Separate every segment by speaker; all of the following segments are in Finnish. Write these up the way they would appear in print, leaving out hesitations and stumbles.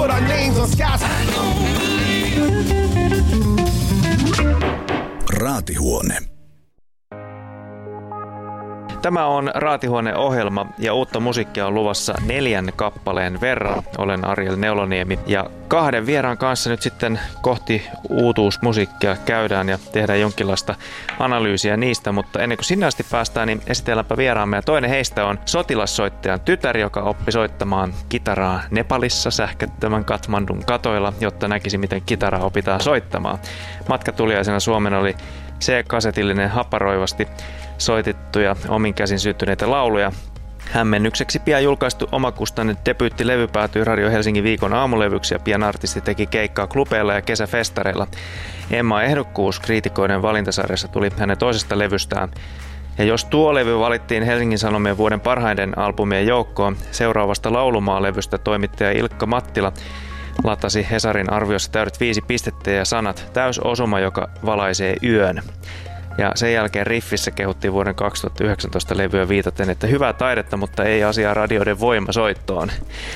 Speaker 1: put our names on skies.
Speaker 2: Raatihuone.
Speaker 3: Tämä on Raatihuone-ohjelma ja uutta musiikkia on luvassa 4 kappaleen verran. Olen Ariel Neuloniemi ja 2 vieraan kanssa nyt sitten kohti uutuusmusiikkia käydään ja tehdään jonkinlaista analyysiä niistä, mutta ennen kuin sinne asti päästään, niin esitelläänpä vieraamme. Ja toinen heistä on sotilassoittajan tytär, joka oppi soittamaan kitaraa Nepalissa sähköttömän Kathmandun katoilla, jotta näkisi, miten kitaraa opitaan soittamaan. Matkatuliaisena Suomen oli C-kasetillinen haparoivasti soitettuja omin käsin syntyneitä lauluja. Hämmennykseksi pian julkaistu omakustanne debyyttilevy päätyi Radio Helsingin viikon aamulevyksi ja pian artisti teki keikkaa klubeilla ja kesäfestareilla. Emma-ehdokkuus kriitikoiden valintasarjassa tuli hänen toisesta levystään. Ja jos tuo levy valittiin Helsingin Sanomien vuoden parhaiden albumien joukkoon, seuraavasta laulumaalevystä toimittaja Ilkka Mattila latasi Hesarin arviossa täydet 5 pistettä ja sanat täysosuma, joka valaisee yön. Ja sen jälkeen Riffissä kehuttiin vuoden 2019 levyä viitaten, että hyvää taidetta, mutta ei asiaa radioiden voimasoittoon.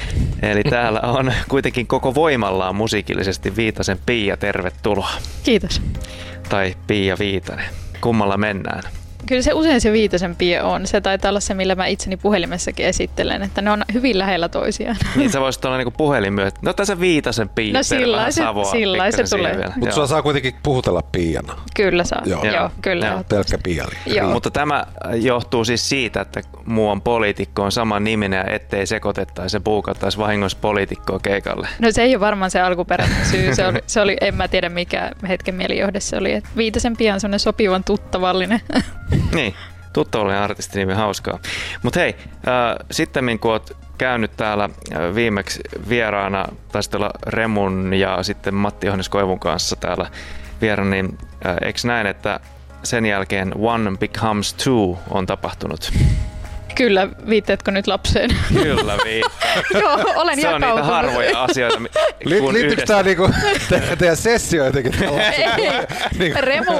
Speaker 3: Eli täällä on kuitenkin koko voimallaan musiikillisesti Viitasen Pia, tervetuloa.
Speaker 4: Kiitos.
Speaker 3: Tai Pia Viitanen. Kummalla mennään?
Speaker 4: Kyllä se usein se Viitasen Pia on. Se taitaa olla se, millä mä itseni puhelimessakin esittelen, että ne on hyvin lähellä toisiaan. Niin
Speaker 3: sä voisit olla niinku puhelinmyöt. No tässä Viitasen Pia.
Speaker 4: No sillä se tulee.
Speaker 5: Mutta sua saa kuitenkin puhutella Piana.
Speaker 4: Kyllä saa. Joo, kyllä.
Speaker 5: Joo. Pelkkä Piali.
Speaker 3: Mutta tämä johtuu siis siitä, että muuan poliitikko on saman niminen ja ettei sekoitettaisi ja puukattaisi vahingossa poliitikkoa keikalle.
Speaker 4: No se ei ole varmaan se alkuperäinen syy. Se oli, en mä tiedä mikä hetken mielijohde se oli. Että Viitasen Pia on semmoinen sopivan tuttavallinen.
Speaker 3: Niin, tuttavallinen artistinimi, hauskaa. Mutta hei, sitten kun oot käynyt täällä viimeksi vieraana, taisi olla Remun ja sitten Matti Johannes Koivun kanssa täällä vieraana, niin eikö näin, että sen jälkeen One Becomes Two on tapahtunut?
Speaker 4: Kyllä, viitteetkö nyt lapseen?
Speaker 3: Kyllä viittaan.
Speaker 4: Joo, olen jakautunut.
Speaker 3: Se on niitä harvoja asioita.
Speaker 5: Liittyykö tämä niinku teidän sessio jotenkin?
Speaker 4: Ei.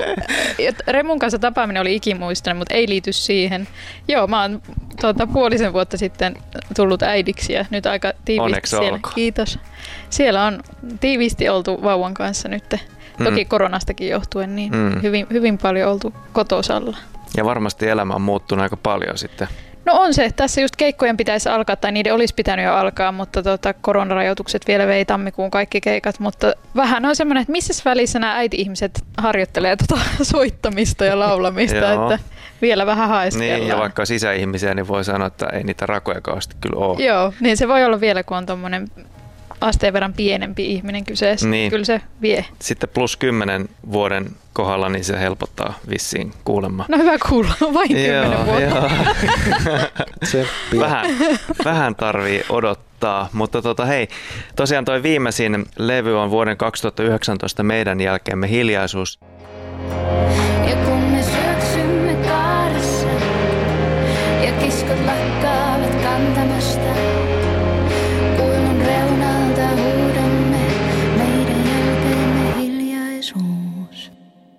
Speaker 4: Remun kanssa tapaaminen oli ikimuistinen, mutta ei liity siihen. Joo, mä oon puolisen vuotta sitten tullut äidiksi ja nyt aika tiiviisti siellä.
Speaker 3: Olkoon.
Speaker 4: Kiitos. Siellä on tiiviisti oltu vauvan kanssa nyt. Toki koronastakin johtuen, niin hyvin paljon oltu kotosalla.
Speaker 3: Ja varmasti elämä on muuttunut aika paljon sitten.
Speaker 4: No on se. Tässä just keikkojen pitäisi alkaa, tai niiden olisi pitänyt jo alkaa, mutta koronarajoitukset vielä vei tammikuun kaikki keikat. Mutta vähän on semmoinen, että missä välissä nämä äiti-ihmiset harjoittelee soittamista ja laulamista, että vielä vähän haeskellaan.
Speaker 3: Niin, ja vaikka sisäihmisiä, niin voi sanoa, että ei niitä rakoja kauheasti kyllä ole.
Speaker 4: Joo, niin se voi olla vielä, kun on tuommoinen asteen verran pienempi ihminen kyseessä. Niin. Kyllä se vie.
Speaker 3: Sitten plus 10 vuoden kohdalla, niin se helpottaa vissiin kuulemma.
Speaker 4: No hyvä kuulla, vain 10 vuotta.
Speaker 3: Vähän tarvii odottaa, mutta hei, tosiaan toi viimeisin levy on vuoden 2019 Meidän jälkeemme hiljaisuus.
Speaker 6: Ja kun me syöksymme kaaressa ja kiskot lakkaavat kantamasta, kuilun reunalta huudamme meidän jälkeemme hiljaisuus.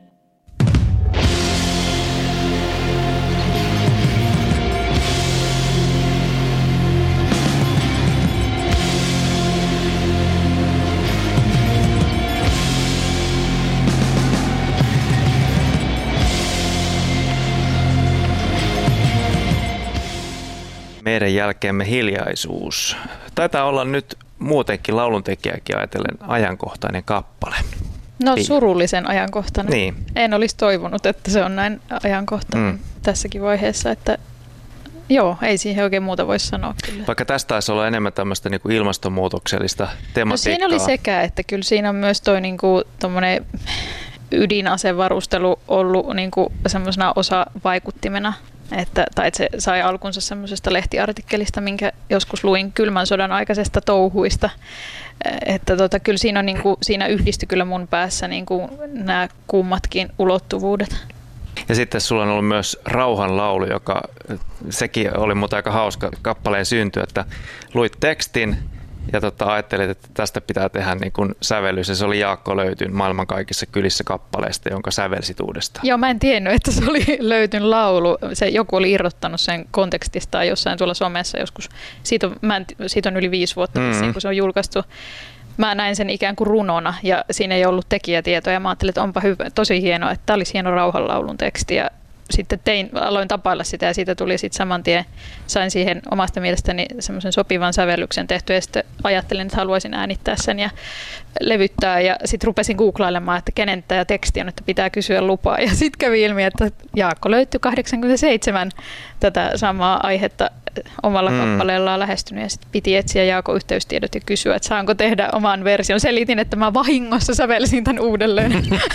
Speaker 3: Meidän jälkeemme hiljaisuus. Taitaa olla nyt muutenkin lauluntekijäkin ajatellen ajankohtainen kappale.
Speaker 4: No surullisen ajankohtainen.
Speaker 3: Niin.
Speaker 4: En olisi toivonut, että se on näin ajankohtainen tässäkin vaiheessa, että joo, ei siihen oikein muuta voi sanoa kyllä.
Speaker 3: Vaikka tästä taisi olla enemmän tämmöistä niin kuin ilmastonmuutoksellista tematiikkaa.
Speaker 4: No siinä oli sekä, että kyllä siinä on myös toi niin kuin tommoinen ydinasevarustelu ollut niin kuin semmoisena osavaikuttimena. Että se sai alkunsa semmoisesta lehtiartikkelista, minkä joskus luin kylmän sodan aikaisesta touhuista. Että kyllä siinä, on, niin kuin, siinä yhdistyi kyllä mun päässä niin kuin nämä kummatkin ulottuvuudet.
Speaker 3: Ja sitten sulla on ollut myös rauhanlaulu, joka sekin oli muuta aika hauska kappaleen synty, että luit tekstin ja ajattelit, että tästä pitää tehdä niin kuin sävellys. Ja se oli Jaakko Löytyn Maailman kaikissa kylissä kappaleesta, jonka sävelsit uudestaan.
Speaker 4: Joo, mä en tiennyt, että se oli Löytyn laulu. Joku oli irrottanut sen kontekstistaan jossain tuolla somessa joskus. Siitä on yli 5 vuotta, kun se on julkaistu. mä näin sen ikään kuin runona ja siinä ei ollut tekijätietoja. Mä ajattelin, että onpa hyvä, tosi hienoa, että tämä olisi hieno rauhanlaulun teksti ja sitten aloin tapailla sitä ja siitä tuli sitten saman tien, sain siihen omasta mielestäni semmoisen sopivan sävellyksen tehty ja sitten ajattelin, että haluaisin äänittää sen ja levyttää ja sitten rupesin googlailemaan, että kenen tämä teksti on, että pitää kysyä lupaa ja sitten kävi ilmi, että Jaakko löytyi 87 tätä samaa aihetta omalla kappaleellaan lähestynyt ja sitten piti etsiä Jaakon yhteystiedot ja kysyä, että saanko tehdä oman version. Selitin, että mä vahingossa sävelsin tämän uudelleen.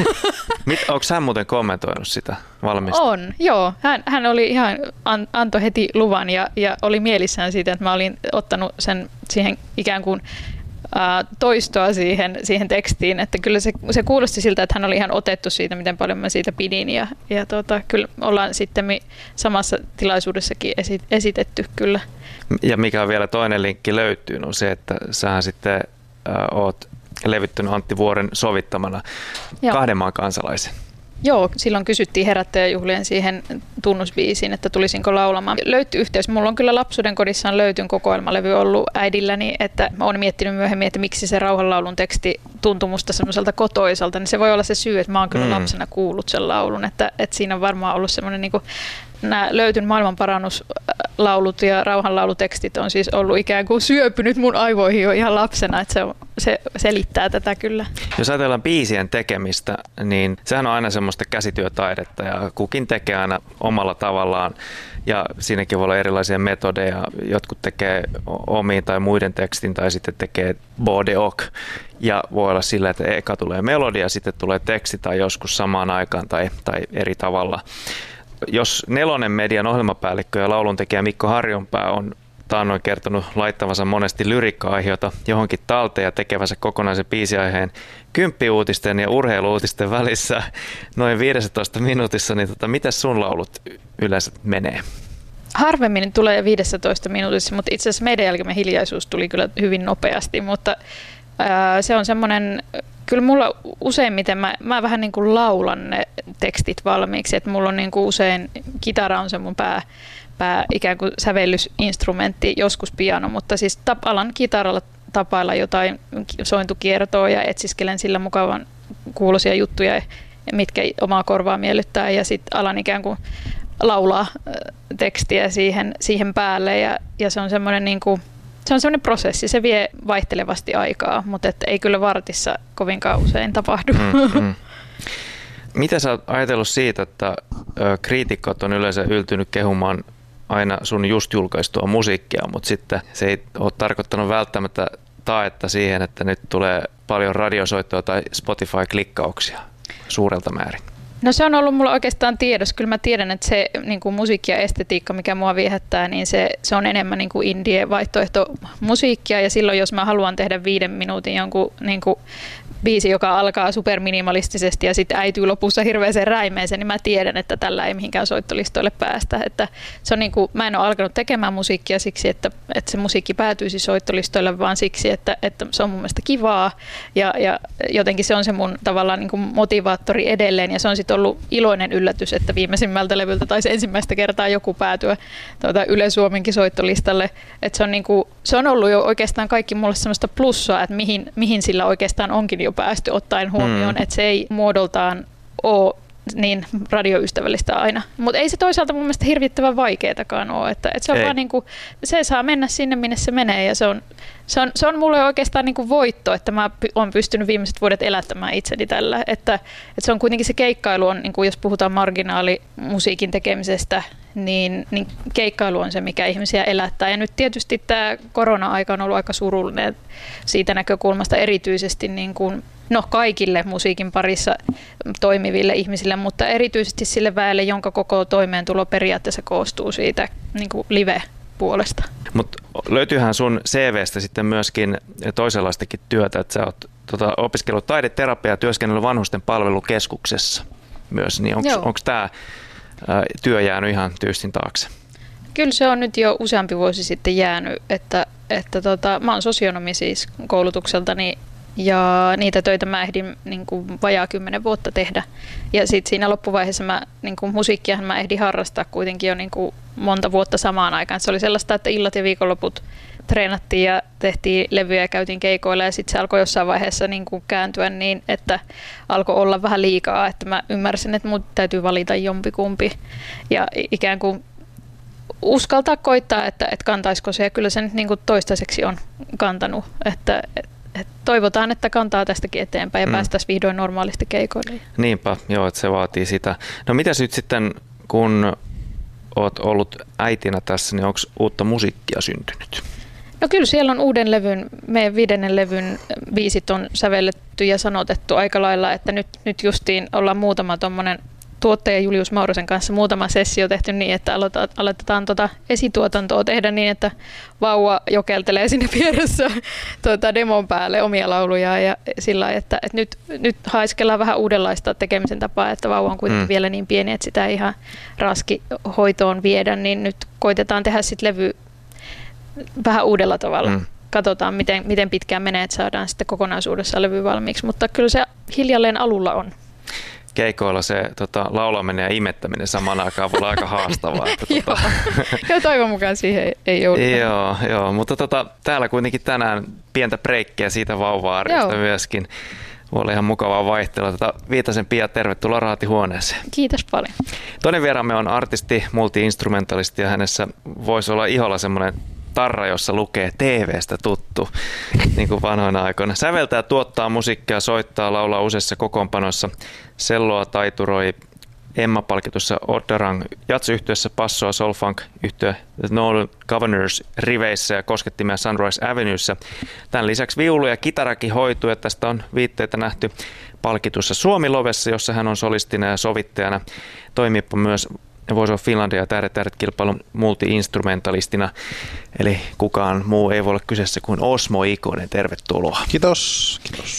Speaker 3: Onko hän muuten kommentoinut sitä valmista?
Speaker 4: On, joo. Hän oli ihan, antoi heti luvan ja oli mielissään siitä, että mä olin ottanut sen siihen ikään kuin toistoa siihen tekstiin, että kyllä se kuulosti siltä, että hän oli ihan otettu siitä, miten paljon mä siitä pidin ja kyllä ollaan sitten samassa tilaisuudessakin esitetty kyllä. Ja
Speaker 3: mikä on vielä toinen linkki löytyy, on se, että sähän sitten oot levyttänyt Antti Vuoren sovittamana Kahden maan kansalaisen.
Speaker 4: Joo, silloin kysyttiin herättäjäjuhlien siihen tunnusbiisiin, että tulisinko laulamaan. Löytyi yhteys. Mulla on kyllä Lapsuuden kodissaan löytyn kokoelmalevy ollut äidilläni, että olen miettinyt myöhemmin, että miksi se rauhanlaulun teksti tuntui musta semmoiselta kotoisalta. Niin se voi olla se syy, että mä oon kyllä lapsena kuullut sen laulun, että siinä on varmaan ollut semmoinen niin kuin nämä löytyn maailmanparannuslaulut ja rauhanlaulutekstit on siis ollut ikään kuin syöpynyt mun aivoihin jo ihan lapsena, että se selittää tätä kyllä.
Speaker 3: Jos ajatellaan biisien tekemistä, niin sehän on aina semmoista käsityötaidetta ja kukin tekee aina omalla tavallaan ja siinäkin voi olla erilaisia metodeja. Jotkut tekee omiin tai muiden tekstin tai sitten tekee bodeok ja voi olla sillä, että eka tulee melodia, sitten tulee teksti tai joskus samaan aikaan tai eri tavalla. Jos Nelonen Median ohjelmapäällikkö ja lauluntekijä Mikko Harjonpää on taannoin kertonut laittavansa monesti lyrikka-aiheita johonkin talteen ja tekevänsä kokonaisen biisiaiheen 10 uutisten ja urheilu-uutisten välissä noin 15 minuutissa, niin miten sun laulut yleensä menee?
Speaker 4: Harvemmin tulee 15 minuutissa, mutta itse asiassa meidän jälkeen hiljaisuus tuli kyllä hyvin nopeasti, mutta se on semmoinen, kyllä mulla useimmiten mä vähän niin kuin laulan ne tekstit valmiiksi, että mulla on niin kuin usein kitara on se mun pää ikään kuin sävellysinstrumentti, joskus piano, mutta siis alan kitaralla tapailla jotain sointukiertoa ja etsiskelen sillä mukavan kuuloisia juttuja, mitkä omaa korvaa miellyttää ja sitten alan ikään kuin laulaa tekstiä siihen päälle ja se on semmoinen niin kuin se on semmoinen prosessi, se vie vaihtelevasti aikaa, mutta ei kyllä vartissa kovinkaan usein tapahdu.
Speaker 3: Mitä sä oot ajatellut siitä, että kriitikot on yleensä yltynyt kehumaan aina sun just julkaistua musiikkia, mutta sitten se ei ole tarkoittanut välttämättä taetta siihen, että nyt tulee paljon radiosoittoa tai Spotify-klikkauksia suurelta määrin?
Speaker 4: No se on ollut mulla oikeastaan tiedossa. Kyllä mä tiedän, että se niin kuin musiikki ja estetiikka, mikä mua viehättää, niin se on enemmän niin kuin indie-vaihtoehto musiikkia. Ja silloin, jos mä haluan tehdä 5 minuutin jonkun niin kuin biisi, joka alkaa superminimalistisesti ja sitten äityy lopussa hirveäseen räimeeseen, niin mä tiedän, että tällä ei mihinkään soittolistoille päästä. Että se on niin kuin, mä en ole alkanut tekemään musiikkia siksi, että se musiikki päätyisi soittolistoille, vaan siksi, että se on mun mielestä kivaa. Ja jotenkin se on se mun tavallaan niin kuin motivaattori edelleen. Ja se on sitten ollut iloinen yllätys, että viimeisimmältä levyltä taisi ensimmäistä kertaa joku päätyä Yle Suomenkin soittolistalle. Että se on, niin kuin, se on ollut jo oikeastaan kaikki mulle semmoista plussaa, että mihin sillä oikeastaan onkin jo päästy ottaen huomioon, että se ei muodoltaan ole niin radioystävällistä aina. Mutta ei se toisaalta mun mielestä hirvittävän vaikeatakaan ole, että se on vaan niinku, se saa mennä sinne, minne se menee ja se on mulle oikeastaan niinku voitto, että mä oon pystynyt viimeiset vuodet elättämään itseni tällä, että se on kuitenkin se keikkailu on, niinku jos puhutaan marginaalimusiikin tekemisestä, niin keikkailu on se, mikä ihmisiä elättää. Ja nyt tietysti tämä korona-aika on ollut aika surullinen siitä näkökulmasta erityisesti niin kuin, kaikille musiikin parissa toimiville ihmisille, mutta erityisesti sille väelle, jonka koko toimeentulo periaatteessa koostuu siitä niin kuin live-puolesta.
Speaker 3: Mutta löytyyhän sun CVstä sitten myöskin toisenlaistakin työtä, että sä oot opiskellut taideterapiaa ja työskennellyt vanhusten palvelukeskuksessa myös, niin onko tämä työ jäänyt ihan tyystin taakse?
Speaker 4: Kyllä se on nyt jo useampi vuosi sitten jäänyt, että mä oon sosionomi siis koulutukseltani ja niitä töitä mä ehdin niin kuin vajaa 10 vuotta tehdä. Ja sitten siinä loppuvaiheessa musiikkiahan mä ehdin harrastaa kuitenkin jo niin kuin monta vuotta samaan aikaan. Se oli sellaista, että illat ja viikonloput treenattiin ja tehtiin levyjä ja käytiin keikoilla ja sitten se alkoi jossain vaiheessa niin kuin kääntyä niin, että alkoi olla vähän liikaa, että mä ymmärsin, että mun täytyy valita jompikumpi ja ikään kuin uskaltaa koittaa, että kantaisiko se ja kyllä se nyt niin kuin toistaiseksi on kantanut, että toivotaan, että kantaa tästäkin eteenpäin ja päästäisiin vihdoin normaalisti keikoille.
Speaker 3: Niinpä, joo, että se vaatii sitä. No mitäs nyt sitten, kun oot ollut äitinä tässä, niin onko uutta musiikkia syntynyt?
Speaker 4: No kyllä siellä on meidän 5. levyn biisit on sävelletty ja sanotettu aika lailla, että nyt justiin ollaan muutama tommonen tuottaja Julius Maurosen kanssa muutama sessio tehty niin, että aloitetaan esituotantoa tehdä niin, että vauva jokeltelee sinne vieressä demon päälle omia lauluja ja sillä lailla, että nyt haiskellaan vähän uudenlaista tekemisen tapaa, että vauva on kuitenkin vielä niin pieni, että sitä ei ihan raski hoitoon viedä, niin nyt koitetaan tehdä sitten levy vähän uudella tavalla. Katsotaan, miten pitkään menee, että saadaan sitten kokonaisuudessaan levy valmiiksi, mutta kyllä se hiljalleen alulla on.
Speaker 3: Keikoilla se laulaminen ja imettäminen samaan aikaan voi olla aika haastavaa.
Speaker 4: Joo, toivon mukaan siihen ei jouduta.
Speaker 3: Joo, mutta täällä kuitenkin tänään pientä breikkiä siitä vauva-arjesta myöskin. Voi olla ihan mukavaa vaihtelua. Viitasen Pia, tervetuloa Raatihuoneeseen.
Speaker 4: Kiitos paljon.
Speaker 3: Toinen vieraamme on artisti, multi-instrumentalisti ja hänessä voisi olla iholla semmoinen tarra, jossa lukee TV:stä tuttu, niin kuin vanhoina aikoina. Säveltää, tuottaa musiikkia, soittaa, laulaa useissa kokoonpanoissa. Selloa taituroi Emma-palkitussa Oddarang jazz-yhtiössä, passoa soul-funk-yhtiö The Northern Governors riveissä ja koskettimia Sunrise Avenuessa. Tämän lisäksi viulu ja kitarakin hoituu ja tästä on viitteitä nähty palkitussa Suomi-lovessa, jossa hän on solistina ja sovittajana. Toimiipa myös Voice of Finlandia ja Tähdet kilpailun multi-instrumentalistina. Eli kukaan muu ei voi olla kyseessä kuin Osmo Ikonen. Tervetuloa.
Speaker 5: Kiitos.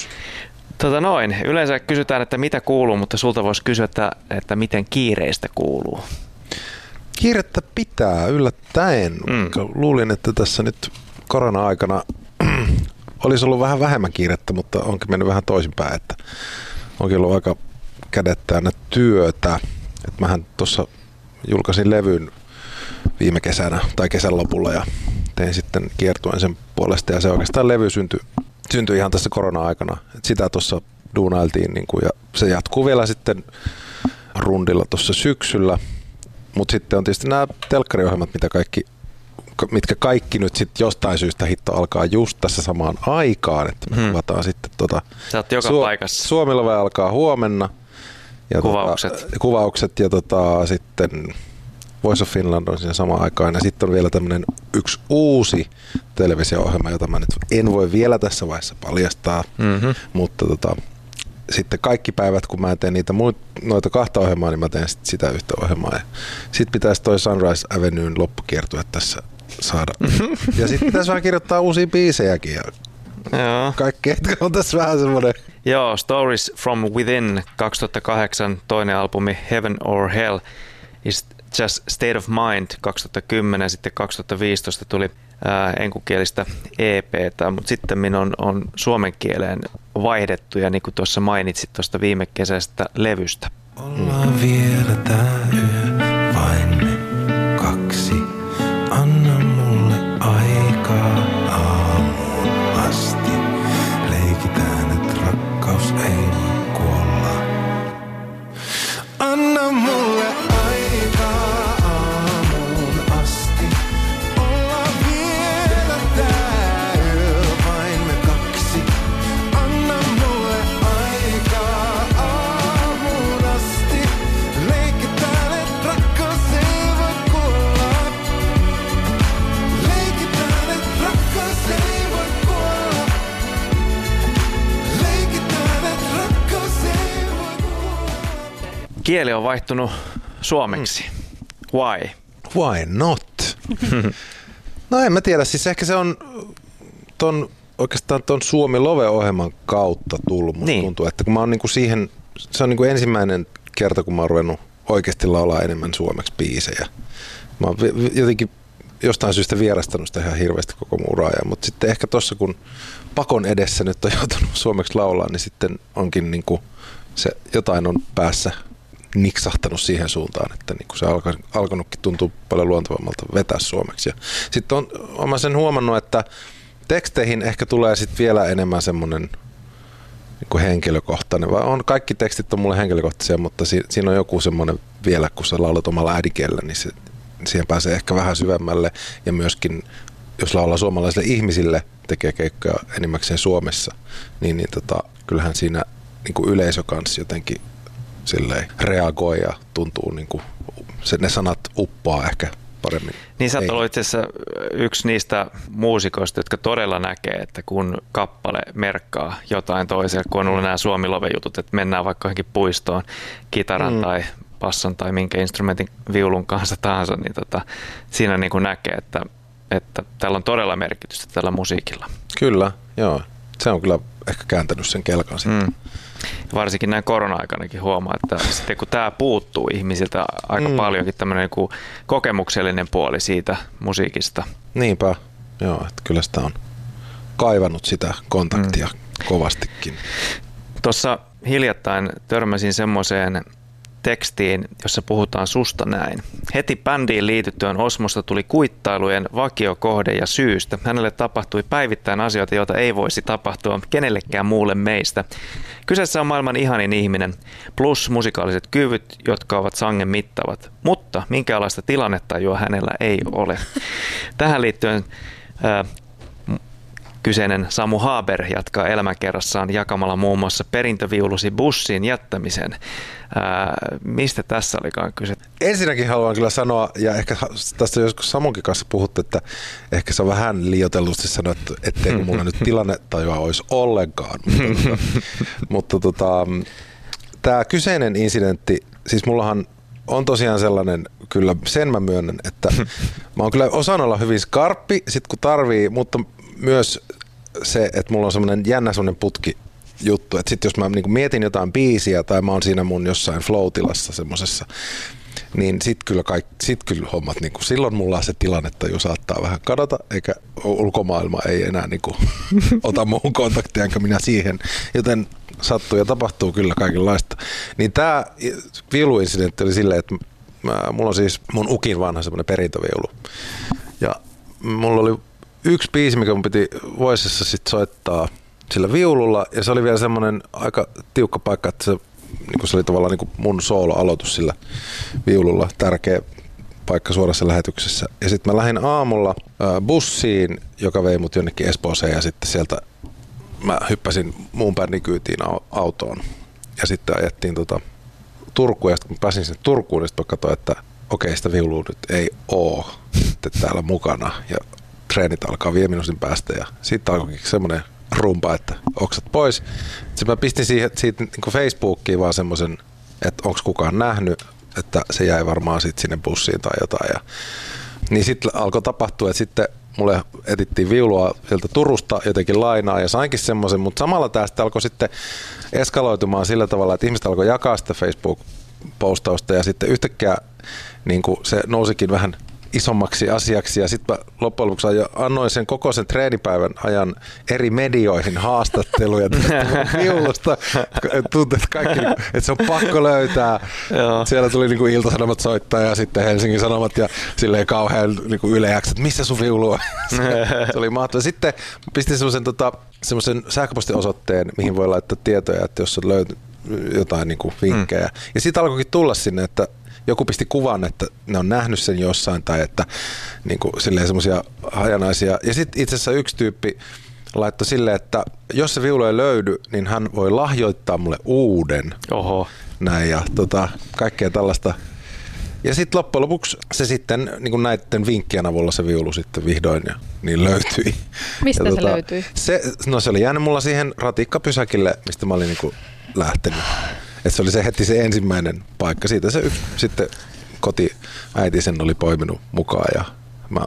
Speaker 3: Yleensä kysytään, että mitä kuuluu, mutta sulta voisi kysyä, että miten kiireistä kuuluu.
Speaker 5: Kiirettä pitää yllättäen. Luulin, että tässä nyt korona-aikana olisi ollut vähän vähemmän kiirettä, mutta onkin mennyt vähän toisinpäin, että onkin ollut aika kädet täynnä työtä. Että mähän tuossa julkaisin levyn viime kesänä tai kesän lopulla ja tein sitten kiertueen sen puolesta ja se oikeastaan levy syntyi ihan tässä korona-aikana. Et sitä tuossa duunailtiin ja se jatkuu vielä sitten rundilla tuossa syksyllä. Mutta sitten on tietysti nämä telkkariohjelmat, mitkä kaikki nyt sitten jostain syystä hitto alkaa just tässä samaan aikaan. Että me kuvataan sitten
Speaker 3: sä oot joka paikassa.
Speaker 5: Suomilove alkaa huomenna. Ja kuvaukset ja sitten Voice of Finland on siinä samaan aikaan. Ja sitten on vielä tämmöinen yksi uusi televisio-ohjelma, jota mä nyt en voi vielä tässä vaiheessa paljastaa. Mutta sitten kaikki päivät, kun mä teen noita kahta ohjelmaa, niin mä teen sitä yhtä ohjelmaa. Sitten pitäisi toi Sunrise Avenuen loppukiertue tässä saada. Ja sitten pitäisi vähän kirjoittaa uusia biisejäkin. Ja kaikki, on tässä vähän semmoinen.
Speaker 3: Joo, Stories from Within 2008, toinen albumi Heaven or Hell is Just State of Mind 2010, sitten 2015 tuli enkukielistä EP:tä, mutta sitten on suomen kieleen vaihdettu ja niin kuin tuossa mainitsit tuosta viime kesästä levystä.
Speaker 1: Ollaan vielä tää yö, vain me kaksi, anna mulle aikaa aamuun asti. Leikitään, et rakkaus ei voi kuolla. Anna mulle aikaa aamuun asti. Ollaan vielä tää yö, vain me kaksi. Anna mulle aikaa aamuun asti. Leikitään, et rakkaus ei voi kuolla. Leikitään, et rakkaus ei voi kuolla. Leikitään, et rakkaus ei voi kuolla.
Speaker 3: Kieli on vaihtunut suomeksi. Why?
Speaker 5: Why not? No en mä tiedä, siis ehkä se on oikeastaan ton Suomi Love-ohjelman kautta tullut. Musta tuntuu, että kun mä oon niinku siihen, se on niinku ensimmäinen kerta, kun mä oon ruvennut oikeasti laulaa enemmän suomeksi biisejä. Mä oon jotenkin jostain syystä vierastanut sitä ihan hirveästi koko mun uraa, mutta sitten ehkä tossa kun pakon edessä nyt on joutunut suomeksi laulaa, niin sitten onkin niinku se jotain on päässä niksahtanut siihen suuntaan, että niin kuin se alkanutkin tuntuu paljon luontevammalta vetää suomeksi. Sitten olen sen huomannut, että teksteihin ehkä tulee sitten vielä enemmän semmoinen niin kuin henkilökohtainen, vai on kaikki tekstit on mulle henkilökohtaisia, mutta siinä on joku semmoinen vielä, kun sä laulat omalla äidinkielellä, niin siihen pääsee ehkä vähän syvemmälle, ja myöskin jos laulaa suomalaisille ihmisille, tekee keikkoja enimmäkseen Suomessa, niin kyllähän siinä niin kuin yleisö kanssa jotenkin silleen reagoi ja tuntuu niin kuin ne sanat uppaa ehkä paremmin.
Speaker 3: Niin sä olet itse asiassa yksi niistä muusikoista, jotka todella näkee, että kun kappale merkkaa jotain toiselle, kun on ollut nämä Suomi-love-jutut, että mennään vaikka johonkin puistoon kitaran tai basson tai minkä instrumentin viulun kanssa tahansa, niin siinä niin kuin näkee, että tällä on todella merkitystä tällä musiikilla.
Speaker 5: Kyllä, joo. Se on kyllä ehkä kääntänyt sen kelkan sitten.
Speaker 3: Varsinkin näin korona-aikanakin huomaa, että sitten kun tämä puuttuu ihmisiltä aika paljonkin tämmöinen niin kokemuksellinen puoli siitä musiikista.
Speaker 5: Niinpä, joo, että kyllä sitä on kaivannut sitä kontaktia kovastikin.
Speaker 3: Tuossa hiljattain törmäsin semmoiseen tekstiin, jossa puhutaan susta näin. Heti bändiin liityttyään Osmosta tuli kuittailujen vakiokohde ja syystä. Hänelle tapahtui päivittäin asioita, joita ei voisi tapahtua kenellekään muulle meistä. Kyseessä on maailman ihanin ihminen, plus musikaaliset kyvyt, jotka ovat sangen mittavat. Mutta minkäänlaista tilannetajua hänellä ei ole. Tähän liittyen kyseinen Samu Haber jatkaa elämäkerrassaan jakamalla muun muassa perintöviulusi bussiin jättämisen. Mistä tässä olikaan kyse?
Speaker 5: Ensinnäkin haluan kyllä sanoa, ja ehkä tästä joskus Samunkin kanssa puhuttu, että ehkä se on vähän liioitellusti sanottu, etteikö mulla nyt tilannetajua olisi ollenkaan. Mutta tämä kyseinen incidentti, siis mullahan on tosiaan sellainen, kyllä sen mä myönnän, että mä oon kyllä osaan olla hyvin skarppi, sit kun tarvii, mutta myös se, että mulla on semmoinen jännä semmoinen putki juttu, että sit jos mä niinku mietin jotain biisiä tai mä oon siinä mun jossain flow-tilassa semmosessa, niin sit kyllä hommat, niinku, silloin mulla se tilannetaju saattaa vähän kadota, eikä ulkomaailma ei enää niinku ota muuhun kontaktia, enkä minä siihen, joten sattuu ja tapahtuu kyllä kaikenlaista. Niin tää viulu-incidentti oli silleen, että mulla on siis mun ukin vanha semmoinen perintöviulu, ja mulla oli yksi biisi, mikä mun piti Voicessa sit soittaa sillä viululla, ja se oli vielä semmoinen aika tiukka paikka, että se oli tavallaan niin kuin mun soolo-aloitus sillä viululla, tärkeä paikka suorassa lähetyksessä. Ja sitten mä lähdin aamulla bussiin, joka vei mut jonnekin Espooseen, ja sitten sieltä mä hyppäsin muun bändin kyytiin autoon. Ja sitten ajettiin Turkuun, ja sitten kun pääsin sinne Turkuun, niin sitten mä katsoin, että okei, sitä viulua nyt ei oo täällä mukana, ja treenit alkaa 5 minuutin päästä, ja sitten alkoikin semmoinen rumpa, että oksat pois. Sitten mä pistin siitä niin kuin Facebookiin vaan semmoisen, että onko kukaan nähnyt, että se jäi varmaan sitten sinne bussiin tai jotain. Niin sitten alkoi tapahtua, että sitten mulle etittiin viulua sieltä Turusta jotenkin lainaa ja sainkin semmoisen, mutta samalla tästä alkoi sitten eskaloitumaan sillä tavalla, että ihmiset alkoi jakaa sitä Facebook-postausta ja sitten yhtäkkiä niin kuin se nousikin vähän isommaksi asiaksi, ja sitten loppujen lopuksi annoin sen koko sen treenipäivän ajan eri medioihin haastatteluja tästä viulusta. Tuntuu, että kaikki, että se on pakko löytää. Siellä tuli niin kuin Ilta-Sanomat soittaa ja sitten Helsingin Sanomat ja silleen kauhean niin kuin Yle X, että missä sun viulu on? Se oli mahtavaa. Sitten pistin semmoisen sähköpostiosoitteen, mihin voi laittaa tietoja, että jos on löytynyt jotain niin kuin vinkkejä. Ja sitten alkoikin tulla sinne, että joku pisti kuvan, että ne on nähnyt sen jossain tai että niinku silleen semmoisia hajanaisia. Ja sitten itse asiassa yksi tyyppi laittoi silleen, että jos se viulu ei löydy, niin hän voi lahjoittaa mulle uuden.
Speaker 3: Oho.
Speaker 5: Näin ja kaikkea tällaista. Ja sitten loppujen lopuksi se sitten niin näiden vinkkien avulla se viulu sitten vihdoin ja niin löytyi.
Speaker 4: Mistä se löytyi?
Speaker 5: Se oli jäänyt mulla siihen ratikkapysäkille, mistä mä olin niin lähtenyt. Että se oli heti se ensimmäinen paikka. Siitä se yksi sitten kotiäiti sen oli poiminut mukaan ja mä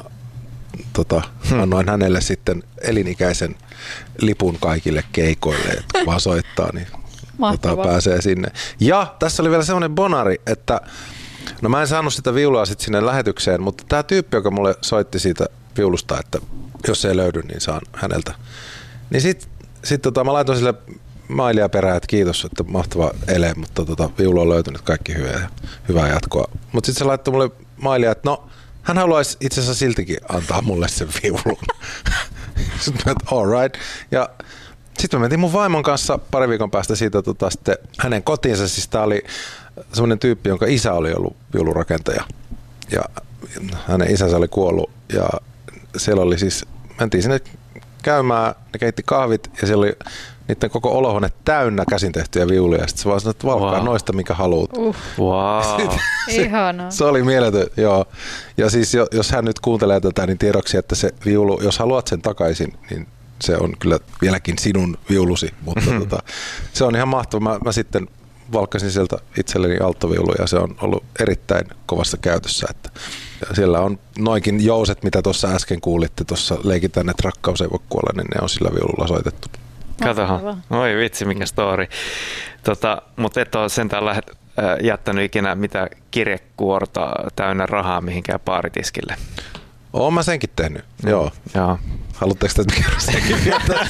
Speaker 5: annoin hänelle sitten elinikäisen lipun kaikille keikoille, että kun vaan soittaa, niin pääsee sinne. Ja tässä oli vielä semmoinen bonari, että no mä en saanut sitä viulua sitten sinne lähetykseen, mutta tämä tyyppi, joka mulle soitti siitä viulusta, että jos se ei löydy, niin saan häneltä. Niin sit mä laitoin sille mailia perään, että kiitos, että mahtava ele, mutta viulu on löytynyt kaikki hyvää jatkoa. Mutta sitten se laittoi mulle mailia, että no, hän haluaisi itse asiassa siltikin antaa mulle sen viulun. Sitten mä, että all right. Ja sitten mä mentiin mun vaimon kanssa pari viikon päästä siitä sitten hänen kotiinsa. Siis tää oli semmoinen tyyppi, jonka isä oli ollut viulurakentaja. Ja hänen isänsä oli kuollut. Ja siellä oli siis, mentiin sinne käymään, ne keitti kahvit ja siellä oli niiden koko olohuone täynnä käsin tehtyjä viuluja. Sitten se vaan sanoi, että valkaa noista, minkä haluat.
Speaker 3: Wow.
Speaker 4: Ihanaa.
Speaker 5: Se oli mieletön, joo. Ja siis jos hän nyt kuuntelee tätä, niin tiedoksi, että se viulu, jos haluat sen takaisin, niin se on kyllä vieläkin sinun viulusi. Mutta se on ihan mahtava. Mä sitten valkkasin sieltä itselleni alttoviulu ja se on ollut erittäin kovassa käytössä. Että siellä on noinkin jouset, mitä tuossa äsken kuulitte, tuossa leikitään, että rakkaus ei voi kuolla, niin ne on sillä viululla soitettu.
Speaker 3: Katohan. Oi vitsi, mikä story. Mutta et ole sentään jättänyt ikinä mitä kirjekuorta täynnä rahaa mihinkään baaritiskille.
Speaker 5: Oon mä senkin tehnyt, joo. Haluatteko te kerran senkin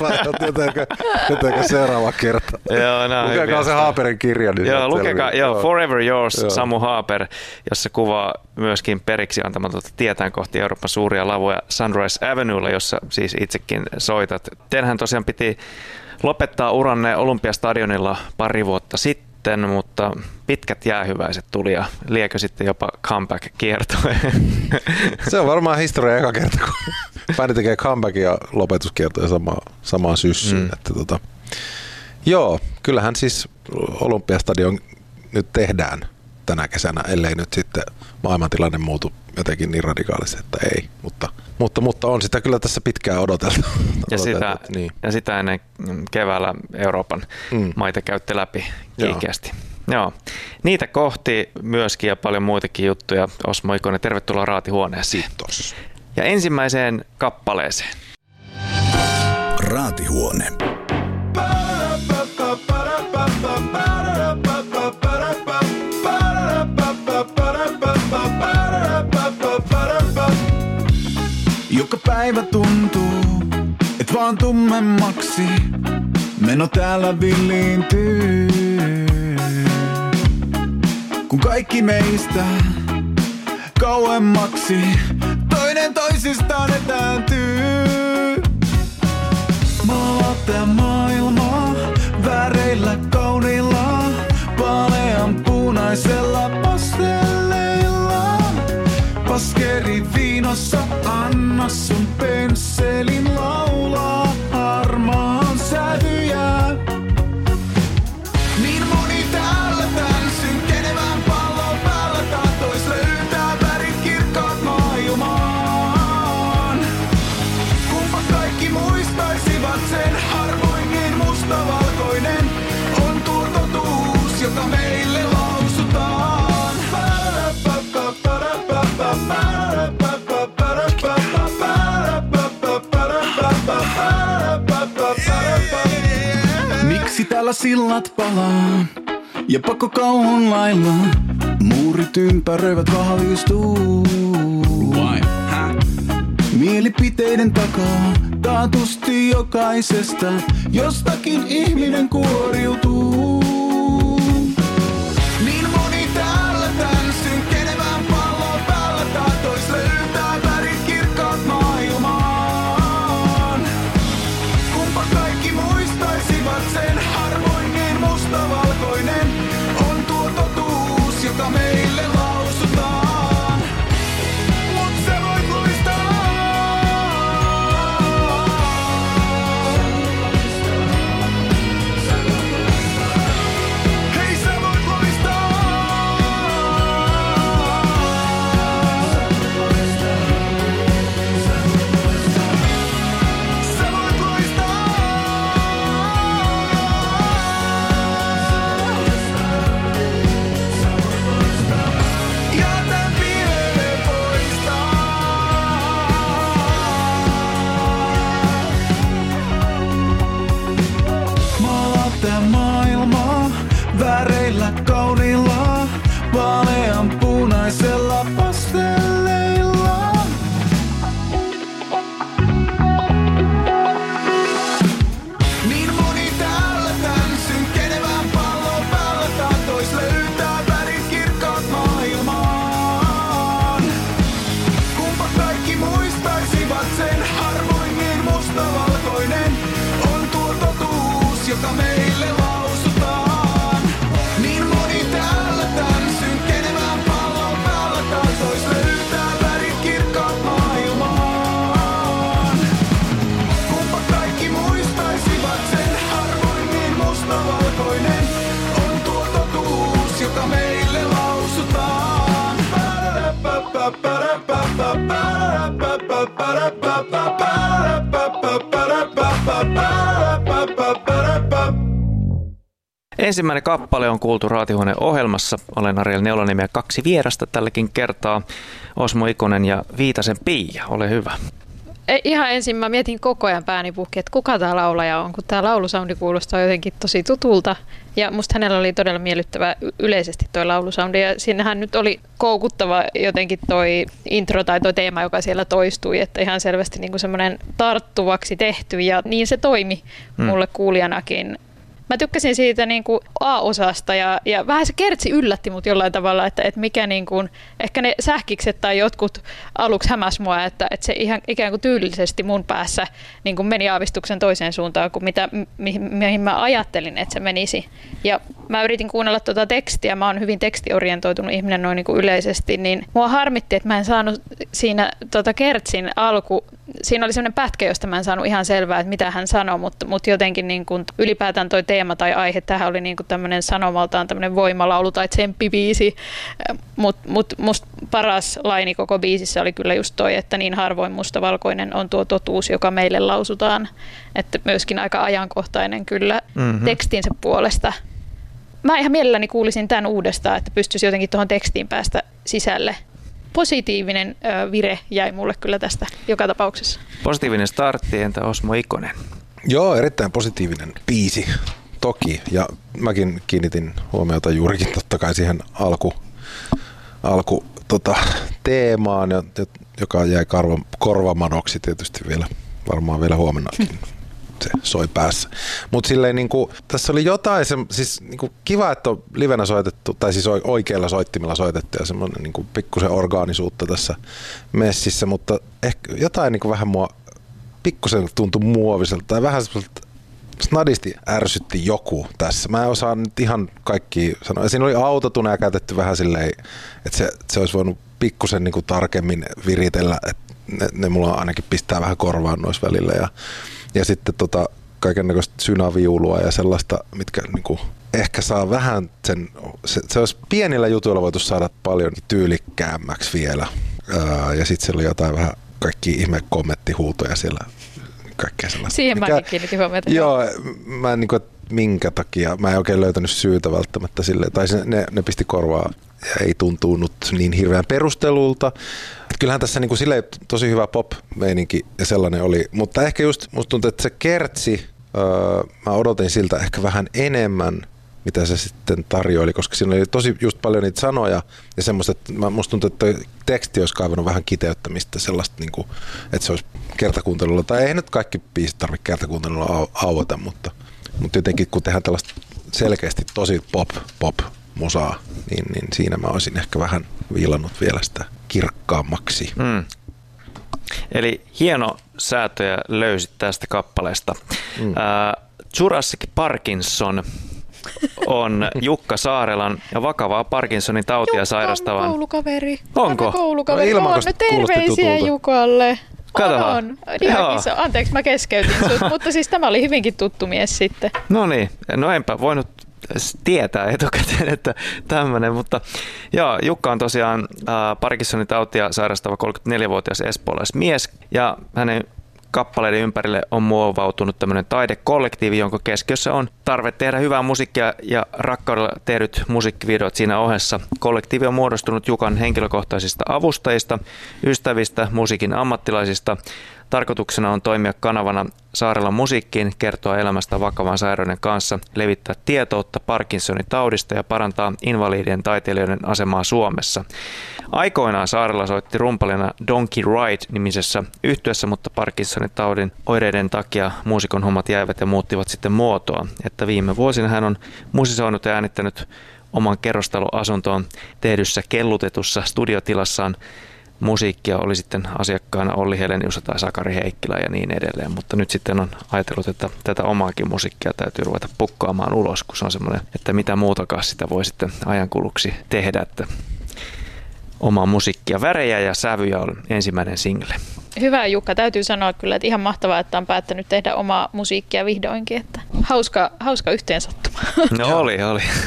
Speaker 5: jotenkin seuraava kerta? Lukekaa se Haaperin kirja. Niin
Speaker 3: joo, lukekaa. Forever Yours, Samu Haaper, jossa kuvaa myöskin periksi antamatonta tietään kohti Euroopan suuria lavoja Sunrise Avenuella, jossa siis itsekin soitat. Teillähän tosiaan piti lopettaa uranne Olympiastadionilla pari vuotta sitten, mutta pitkät jäähyväiset tuli ja liekö sitten jopa comeback-kiertoe?
Speaker 5: Se on varmaan historia eka kerta, kun bändi tekee comebackin ja lopetuskiertoja samaan syssyyn. Joo, kyllähän siis Olympiastadion nyt tehdään tänä kesänä, ellei nyt sitten maailmantilanne muutu jotenkin niin radikaalisesti, että ei. Mutta on sitä kyllä tässä pitkään odoteltu.
Speaker 3: Ja sitä ennen keväällä Euroopan maita käytte läpi kiikeästi. Joo. Niitä kohti myöskin ja paljon muitakin juttuja. Osmo Ikonen, tervetuloa Raatihuoneeseen.
Speaker 5: Kiitos.
Speaker 3: Ja ensimmäiseen kappaleeseen.
Speaker 2: Raatihuone.
Speaker 1: Joka päivä tuntuu, et vaan tummemmaksi meno täällä villiintyy. Kun kaikki meistä kauemmaksi toinen toisistaan etääntyy. Maalata maailmaa väreillä kauniilla, vaalean punaisella pastelleilla. Paskeri viinossa anna sun pensselin laulaa harmaan sävyjä. Niin moni täällä tän synkkenevän pallon päällä tahtois löytää värit kirkkaat maailmaan. Kumpa kaikki muistaisivat sen, harvoinkin mustavalkoinen on tuo totuus, joka meille lausutaan. Miksi täällä sillat palaa ja pakko kauhun lailla muurit ympäröivät vahvistuu? Mielipiteiden takaa taatusti jokaisesta jostakin ihminen kuoriutuu. Niin moni täällä tän synkkenevän pallon päällä tahtois löytää värit kirkkaat maailmaan. Kumpa kaikki muistaisivat sen, harvoinkin mustavalkoinen on tuo totuus, joka meille lausutaan. Mut sä voit luistaa. joka meille lausutaan. Niin moni täällä tän synkkenevän pallon päällä tahtois löytää värit kirkkaat maailmaan. Kumpa kaikki muistaisivat sen, harvoin niin mustavalkoinen on tuo totuus, joka meille lausutaan.
Speaker 3: Ensimmäinen kappale on kuultu Raatihuoneen ohjelmassa. Olen Ariel Neuloniemi ja 2 vierasta tälläkin kertaa. Osmo Ikonen ja Viitasen Pia. Ole hyvä.
Speaker 4: Ihan ensin mä mietin koko ajan pääni puhki, että kuka tämä laulaja on, kun tämä laulusoundi kuulostaa jotenkin tosi tutulta. Ja musta hänellä oli todella miellyttävä yleisesti toi laulusoundi. Ja siinähän nyt oli koukuttava jotenkin toi intro tai toi teema, joka siellä toistui. Että ihan selvästi niin kuin semmoinen tarttuvaksi tehty ja niin se toimi mulle kuulijanakin. Mä tykkäsin siitä niin kuin A-osasta ja vähän se kertsi yllätti mut jollain tavalla, että mikä niin kuin, ehkä ne sähkikset tai jotkut aluksi hämäs mua, että se ihan ikään kuin tyylisesti mun päässä niin kuin meni aavistuksen toiseen suuntaan kuin mihin mä ajattelin, että se menisi. Ja mä yritin kuunnella tuota tekstiä, mä oon hyvin tekstiorientoitunut ihminen noin niin kuin yleisesti, niin mua harmitti, että mä en saanut siinä kertsin siinä oli sellainen pätkä, josta mä en saanut ihan selvää, että mitä hän sanoi, mutta jotenkin niin kuin ylipäätään toi teema tai aihe, tähän oli niin kuin tämmöinen sanomaltaan tämmöinen voimalaulu tai tsemppibiisi, mutta musta paras laini koko biisissä oli kyllä just toi, että niin harvoin mustavalkoinen on tuo totuus, joka meille lausutaan, että myöskin aika ajankohtainen kyllä tekstinsä puolesta. Mä ihan mielelläni kuulisin tämän uudestaan, että pystyisi jotenkin tuohon tekstiin päästä sisälle. Positiivinen vire jäi mulle kyllä tästä joka tapauksessa.
Speaker 3: Positiivinen startti, entä Osmo Ikonen?
Speaker 5: Joo, erittäin positiivinen biisi, toki. Ja mäkin kiinnitin huomiota juurikin totta kai siihen alku teemaan, joka jäi korvamanoksi tietysti varmaan vielä huomennakin. Se soi päässä. Mutta silleen niinku, tässä oli jotain, siis niinku kiva, että on livenä soitettu, tai siis oikealla soittimella soitettu ja semmoinen niinku pikkusen orgaanisuutta tässä messissä, mutta ehkä jotain niinku vähän mua pikkusen tuntui muoviselta tai vähän semmoiselta snadisti ärsytti joku tässä. Mä en osaa nyt ihan kaikki sanoa. Ja siinä oli autotune ja käytetty vähän silleen, että se olisi voinut pikkusen niinku tarkemmin viritellä, että ne mulla ainakin pistää vähän korvaan noissa välillä ja sitten kaikennäköistä synaviulua ja sellaista, mitkä niinku ehkä saa vähän se olisi pienillä jutuilla voitu saada paljon tyylikkäämmäksi vielä. Ja sitten siellä oli jotain vähän kaikki ihme kommenttihuutoja siellä, kaikkea sellaista.
Speaker 4: Siihen mäkin kiinnitin huomiota.
Speaker 5: Joo, mä en niinku, minkä takia, mä en oikein löytänyt syytä välttämättä silleen, tai ne pisti korvaa ja ei tuntunut niin hirveän perustelulta. Kyllähän tässä niin kuin silleen tosi hyvä pop-meininki ja sellainen oli, mutta ehkä just musta tuntuu, että se kertsi, mä odotin siltä ehkä vähän enemmän, mitä se sitten tarjoili, koska siinä oli tosi just paljon niitä sanoja ja semmoista, että musta tuntuu, että teksti olisi kaivannut vähän kiteyttämistä sellaista, niin kuin, että se olisi kertakuuntelulla, tai ei nyt kaikki biisit tarvitse kertakuuntelulla aueta, mutta jotenkin kun tehdään tällaista selkeästi tosi pop-musaa, niin siinä mä olisin ehkä vähän viilannut vielä sitä kirkkaammaksi.
Speaker 3: Eli hieno säätöjä löysit tästä kappaleesta. Jurassic Parkinson on Jukka Saarelan ja vakavaa Parkinsonin tautia sairastavan.
Speaker 4: Jukka on koulukaveri.
Speaker 3: Onko?
Speaker 4: Koulukaveri. On terveisiä Jukalle.
Speaker 3: Katsotaan.
Speaker 4: Anteeksi, mä keskeytin sut, mutta siis tämä oli hyvinkin tuttu mies sitten.
Speaker 3: No niin, no enpä voinut tietää etukäteen, että tämmöinen, mutta joo, Jukka on tosiaan Parkinsonin tautia sairastava 34-vuotias espoolaismies ja hänen kappaleiden ympärille on muovautunut tämmöinen taidekollektiivi, jonka keskiössä on tarve tehdä hyvää musiikkia ja rakkaudella tehdyt musiikkivideot siinä ohessa. Kollektiivi on muodostunut Jukan henkilökohtaisista avustajista, ystävistä, musiikin ammattilaisista. Tarkoituksena on toimia kanavana Saarelan musiikkiin, kertoa elämästä vakavan sairauden kanssa, levittää tietoutta Parkinsonin taudista ja parantaa invalidien taiteilijoiden asemaa Suomessa. Aikoinaan Saarela soitti rumpalina Donkey Ride-nimisessä yhtyeessä, mutta Parkinsonin taudin oireiden takia muusikon hommat jäivät ja muuttivat sitten muotoa. Että viime vuosina hän on musisoinut ja äänittänyt oman kerrostaloasuntoon tehdyssä kellutetussa studiotilassaan musiikkia, oli sitten asiakkaana Olli Helenius tai Sakari Heikkilä ja niin edelleen, mutta nyt sitten on ajatellut, että tätä omaakin musiikkia täytyy ruveta pukkaamaan ulos, kun se on semmoinen, että mitä muutakaan sitä voi sitten ajankuluksi tehdä, että omaa musiikkia, värejä ja sävyjä on ensimmäinen single.
Speaker 4: Hyvä Jukka, täytyy sanoa kyllä, että ihan mahtavaa, että on päättänyt tehdä omaa musiikkia vihdoinkin, että hauska yhteensattuma.
Speaker 3: No oli.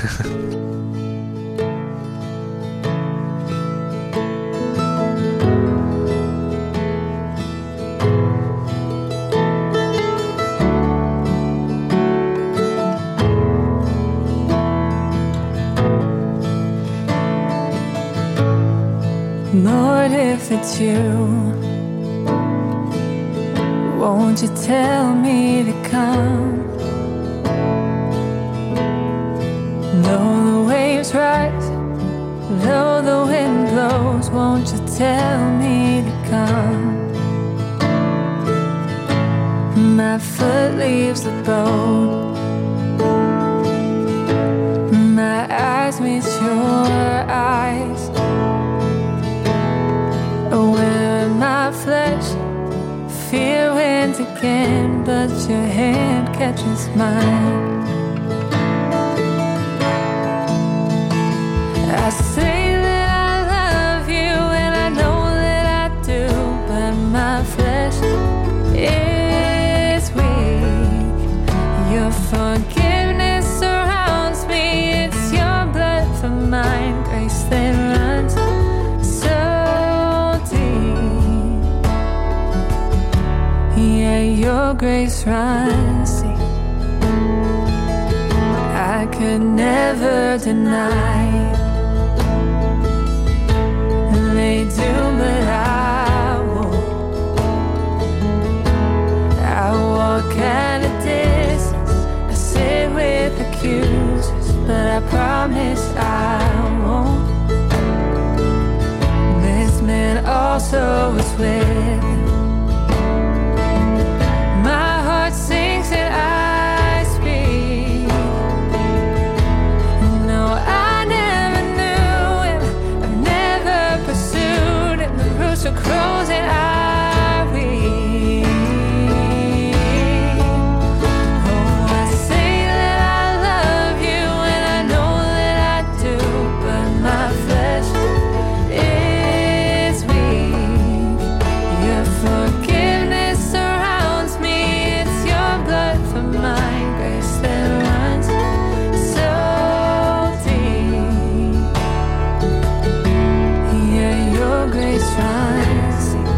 Speaker 2: Lord, if it's you, won't you tell me to come? Though the waves rise, though the wind blows, won't you tell me to come? My foot leaves the boat, my eyes meet your eyes. Where my flesh fear went again, but your hand catches mine. I say that I love you and I know that I do, but my flesh is weak. Your forgiveness surrounds me, it's your blood for mine, grace that runs your grace runs deep. I could never deny it. They do, but I won't. I walk at a distance, I sit with accusers, but I promise I won't. This man also was with him. Sings and I speak. No, I never knew him, I've never pursued him. The rooster crows and I read. Oh, I say that I love you and I know that I do, but my flesh is weak. Your forgiveness surrounds me, my grace that runs so deep. Yeah, your grace runs deep.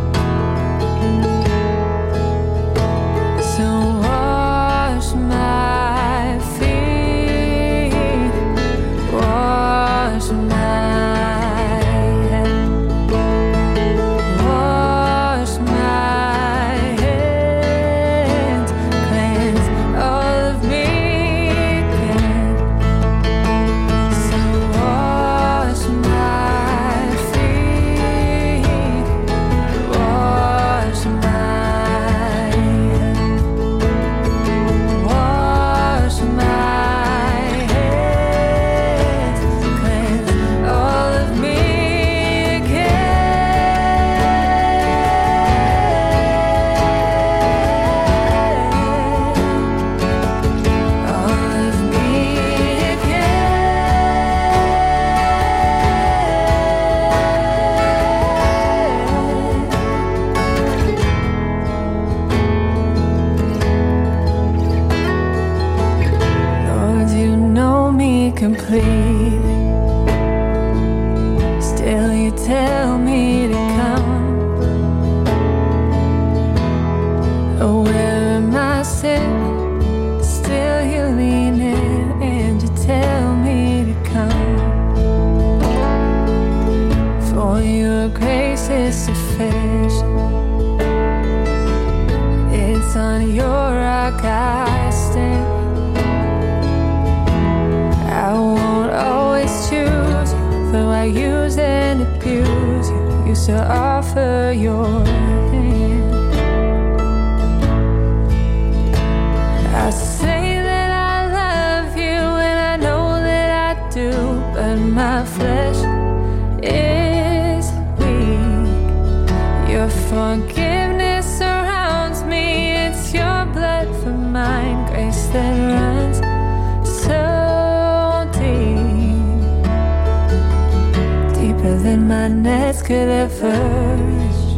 Speaker 2: So wash my feet, wash my head, wash my hands, cleanse all of me again. So wash my feet, wash my head, wash my hands, cleanse all of me Lord, you know me completely. Still you tell me to come. Aware of my sin, still you lean in and you tell me to come. For your grace is sufficient. It's on your rock I stand. I won't always choose you, though I use and abuse you. You still offer your hand. I say that I love you and I know that I do, but my flesh is weak. Your forgiveness surrounds me. It's your blood for mine. Grace that runs so deep, deeper than my nets could ever reach.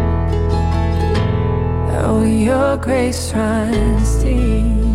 Speaker 2: Oh, your grace runs deep.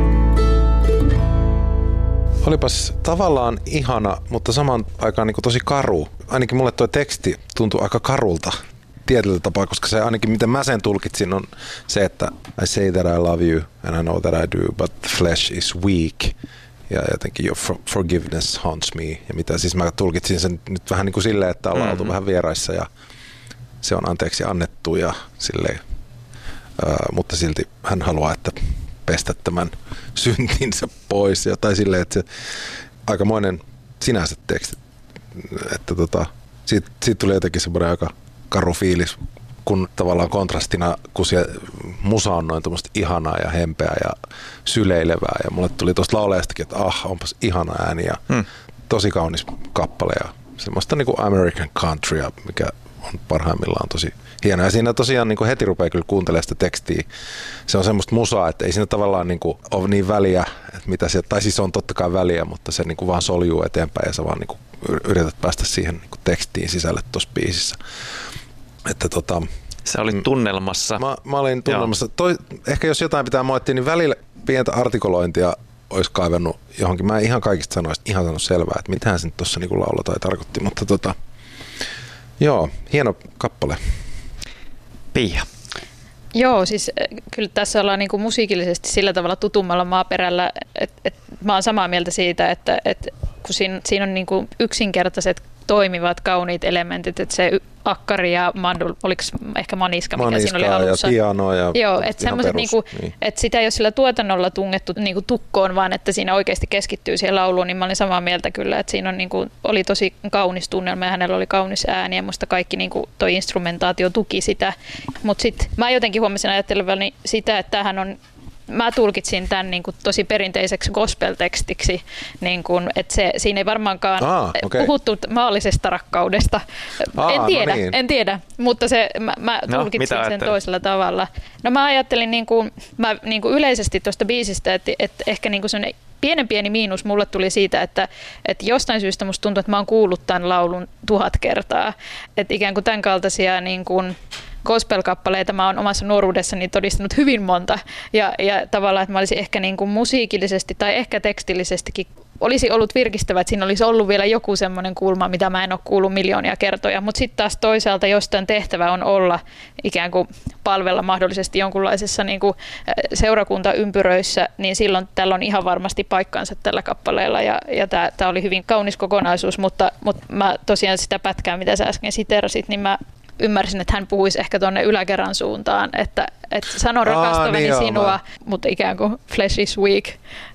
Speaker 5: Olipas tavallaan ihana, mutta samaan aikaan niin kuin tosi karu. Ainakin mulle tuo teksti tuntui aika karulta tietyllä tapaa, koska se ainakin miten mä sen tulkitsin on se, että I say that I love you and I know that I do, but flesh is weak. Ja jotenkin your forgiveness haunts me. Ja mitä siis mä tulkitsin sen nyt vähän niin kuin silleen, että ollaan oltu vähän vieraissa ja se on anteeksi annettu ja silleen. Mutta silti hän haluaa, että pestä tämän syntinsä pois. Tai silleen, että se aikamoinen sinänsä teksti. Että siitä tuli jotenkin semmoinen aika karu fiilis, kun tavallaan kontrastina, kun se musa on noin tommoista ihanaa ja hempeää ja syleilevää. Ja mulle tuli tuosta lauleestakin, että onpas ihana ääni ja tosi kaunis kappale ja semmoista niinku American countrya, mikä on parhaimmillaan tosi hienoa. Ja siinä tosiaan niin heti rupeaa kyllä kuuntelemaan sitä tekstiä. Se on semmoista musaa, että ei siinä tavallaan niin ole niin väliä, että mitä se, tai siis on totta kai väliä, mutta se niin vaan soljuu eteenpäin ja sä vaan niin yrität päästä siihen niin tekstiin sisälle tuossa biisissä. Että
Speaker 3: sä olit tunnelmassa.
Speaker 5: Mä olin tunnelmassa. Ehkä jos jotain pitää moittia, niin välillä pientä artikulointia olisi kaivannut johonkin. Mä en ihan kaikista sanoista ihan sanonut selvää, että mitähän se nyt tuossa niin laulo tai tarkoitti, mutta joo, hieno kappale.
Speaker 3: Pia.
Speaker 4: Joo, siis kyllä tässä ollaan niinku musiikillisesti sillä tavalla tutummalla maaperällä, että mä oon samaa mieltä siitä, että kun siinä on niinku yksinkertaiset toimivat, kauniit elementit, että se akkari ja mandul, oliko ehkä maniska, mikä siinä oli alussa.
Speaker 5: Ja piano ja
Speaker 4: joo, että semmoiset niinku,
Speaker 5: niin.
Speaker 4: että sitä ei ole sillä tuotannolla tungettu niinku tukkoon, vaan että siinä oikeasti keskittyy siihen lauluun, niin mä olin samaa mieltä kyllä, että siinä on niinku, oli tosi kaunis tunnelma ja hänellä oli kaunis ääni ja musta kaikki niinku toi instrumentaatio tuki sitä. Mutta sitten mä jotenkin huomasin ajattelevani sitä, että tämähän on, mä tulkitsin tämän niin kuin tosi perinteiseksi gospel-tekstiksi, niin kuin, että siinä ei varmaankaan puhuttu maallisesta rakkaudesta. En tiedä, mutta mä tulkitsin sen toisella tavalla. No mä ajattelin niin kuin yleisesti tuosta biisistä, että ehkä niin kuin sellainen pieni miinus mulle tuli siitä, että jostain syystä musta tuntuu, että mä oon kuullut tämän laulun 1000 kertaa. Että ikään kuin tämän kaltaisia niin kuin gospel-kappaleita mä oon omassa nuoruudessani todistanut hyvin monta. Ja tavallaan, että mä olisin ehkä niin kuin musiikillisesti tai ehkä tekstillisestikin olisi ollut virkistävä, että siinä olisi ollut vielä joku semmoinen kulma, mitä mä en ole kuullut miljoonia kertoja. Mutta sitten taas toisaalta, jos tämän tehtävä on olla ikään kuin palvella mahdollisesti jonkunlaisessa niin kuin seurakuntaympyröissä, niin silloin tällä on ihan varmasti paikkansa tällä kappaleella. Ja tämä oli hyvin kaunis kokonaisuus, mutta mä tosiaan sitä pätkää, mitä sä äsken siterasit, niin mä ymmärsin, että hän puhuisi ehkä tuonne yläkerran suuntaan, että sano rakastavani sinua, mutta ikään kuin flesh is weak.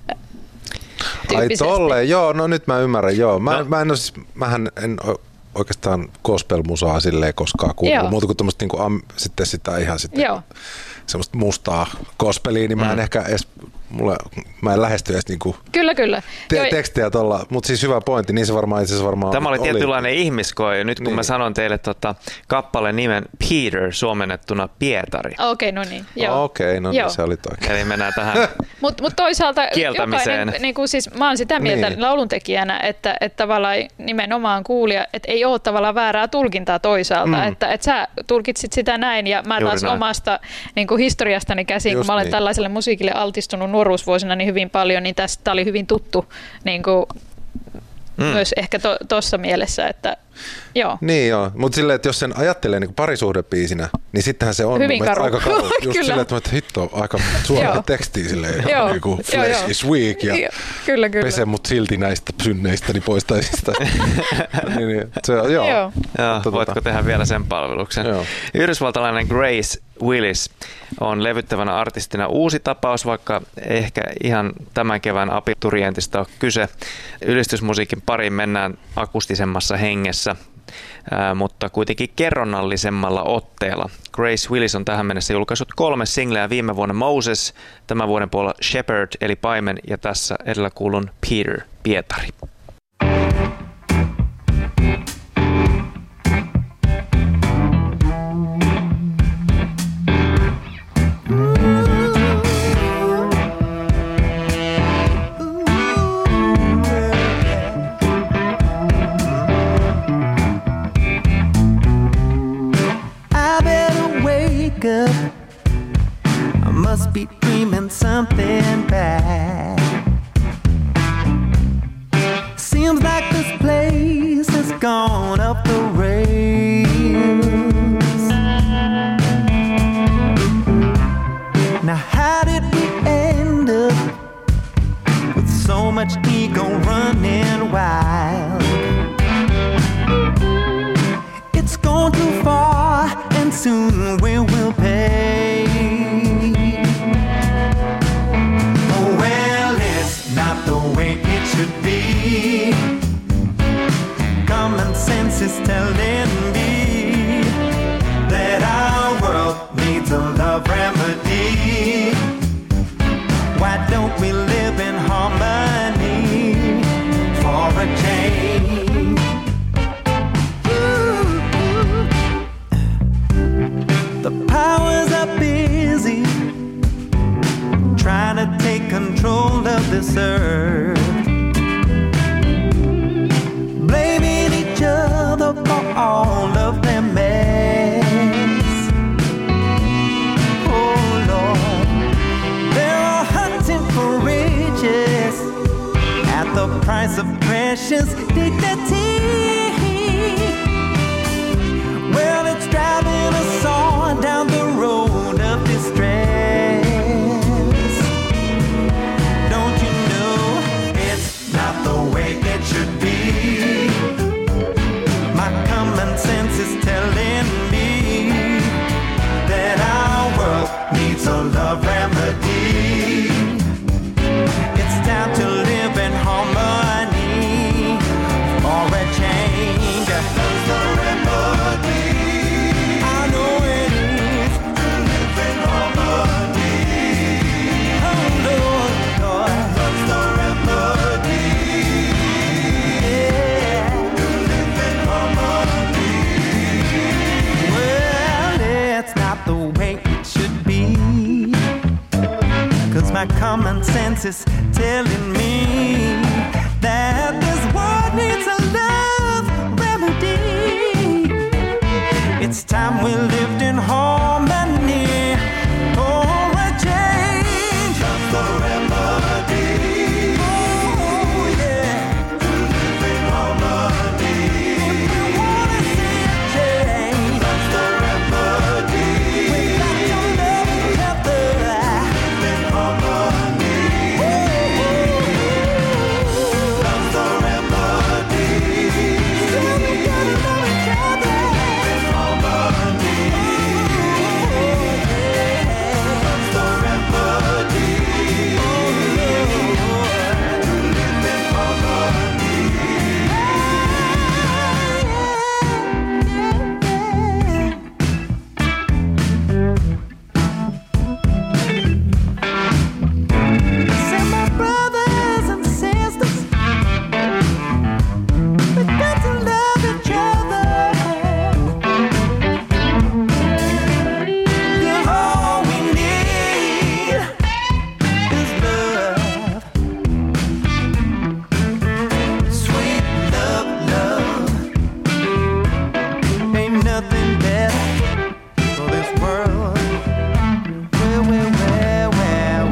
Speaker 5: Ai tolleen, joo, no nyt mä ymmärrän, joo. Mähän en oikeastaan gospel-musaa silleen koskaan kuullut, muuta kuin tämmöistä niinku, sitten sitä ihan sitten semmoista mustaa gospelia, niin mä en ehkä edes, mä en lähesty edes niinku
Speaker 4: kyllä.
Speaker 5: Tekstejä tuolla, mutta siis hyvä pointti, niin se varmaan itse asiassa varmaan
Speaker 3: Tämä oli tietynlainen ihmiskoe, nyt kun mä sanon teille kappaleen nimen Peter suomennettuna Pietari.
Speaker 4: Okei, no niin. Joo.
Speaker 5: Niin se oli oikein.
Speaker 3: Eli mennään tähän
Speaker 4: Mutta toisaalta
Speaker 3: kieltämiseen.
Speaker 4: Jokainen, niin kuin siis mä oon sitä mieltä lauluntekijänä, että tavallaan nimenomaan kuulija, että ei ole tavallaan väärää tulkintaa toisaalta, että sä tulkitsit sitä näin ja mä taas omasta niin kuin historiastani käsin, just kun mä olen tällaiselle musiikille altistunut nuoruusvuosina niin hyvin paljon, niin tästä oli hyvin tuttu niin kuin myös ehkä tuossa mielessä, että joo.
Speaker 5: Niin joo, mutta silleen, että jos sen ajattelee niin parisuhdebiisinä, niin sittenhän se on
Speaker 4: hyvin karu.
Speaker 5: Aika karu. Just silleen, että hitto, aika suoraan tekstiin silleen, niin kuin flesh is weak ja
Speaker 4: kyllä.
Speaker 5: pese mut silti näistä synneistäni poistaisista. Joo.
Speaker 3: Voitko tehdä vielä sen palveluksen? Joo. Yhdysvaltalainen Grace Willis on levyttävänä artistina uusi tapaus, vaikka ehkä ihan tämän kevään abiturientista on kyse. Ylistysmusiikin pariin mennään akustisemmassa hengessä, mutta kuitenkin kerronnallisemmalla otteella. Grace Willis on tähän mennessä julkaissut 3 singleä, viime vuonna Moses, tämän vuoden puolella Shepherd eli paimen ja tässä edellä kuulun Peter, Pietari.
Speaker 1: wake up, I must be dreaming something bad. Seems like this place has gone up the rails. Now how did we end up with so much ego running wild? It's gone too far and soon we will pay. Oh well, it's not the way it should be. Common sense is telling me that our world needs a love remedy. Why don't we live in harmony for a change? Ooh. The powers are busy trying to take control of this earth, blaming each other for all of their mess. Oh Lord, they're all hunting for riches at the price of precious dignity. Well, it's driving us on down the road of distress. Don't you know it's not the way it should be? My common sense is telling me that our world needs a love remedy. It's time to live in harmony for a change. Love's the remedy. I know it is to live in harmony. Oh Lord, Lord, love's the remedy. Yeah, to live in harmony. Well, it's not the way it should be, 'cause my common sense is telling me that this world needs a love remedy. It's time we lived in harmony for a change. Love's the remedy. Oh yeah, to live in harmony. If we wanna see a change, love's the remedy. We got to love each other. Live in harmony. Love's the remedy. So we gotta love each other. Live in harmony. Love's the remedy. To live in harmony. Say my brothers and sisters, we got to love each other. 'Cause all we need is love. Sweet love, love. Ain't nothing better for this world. Well, well, well, well,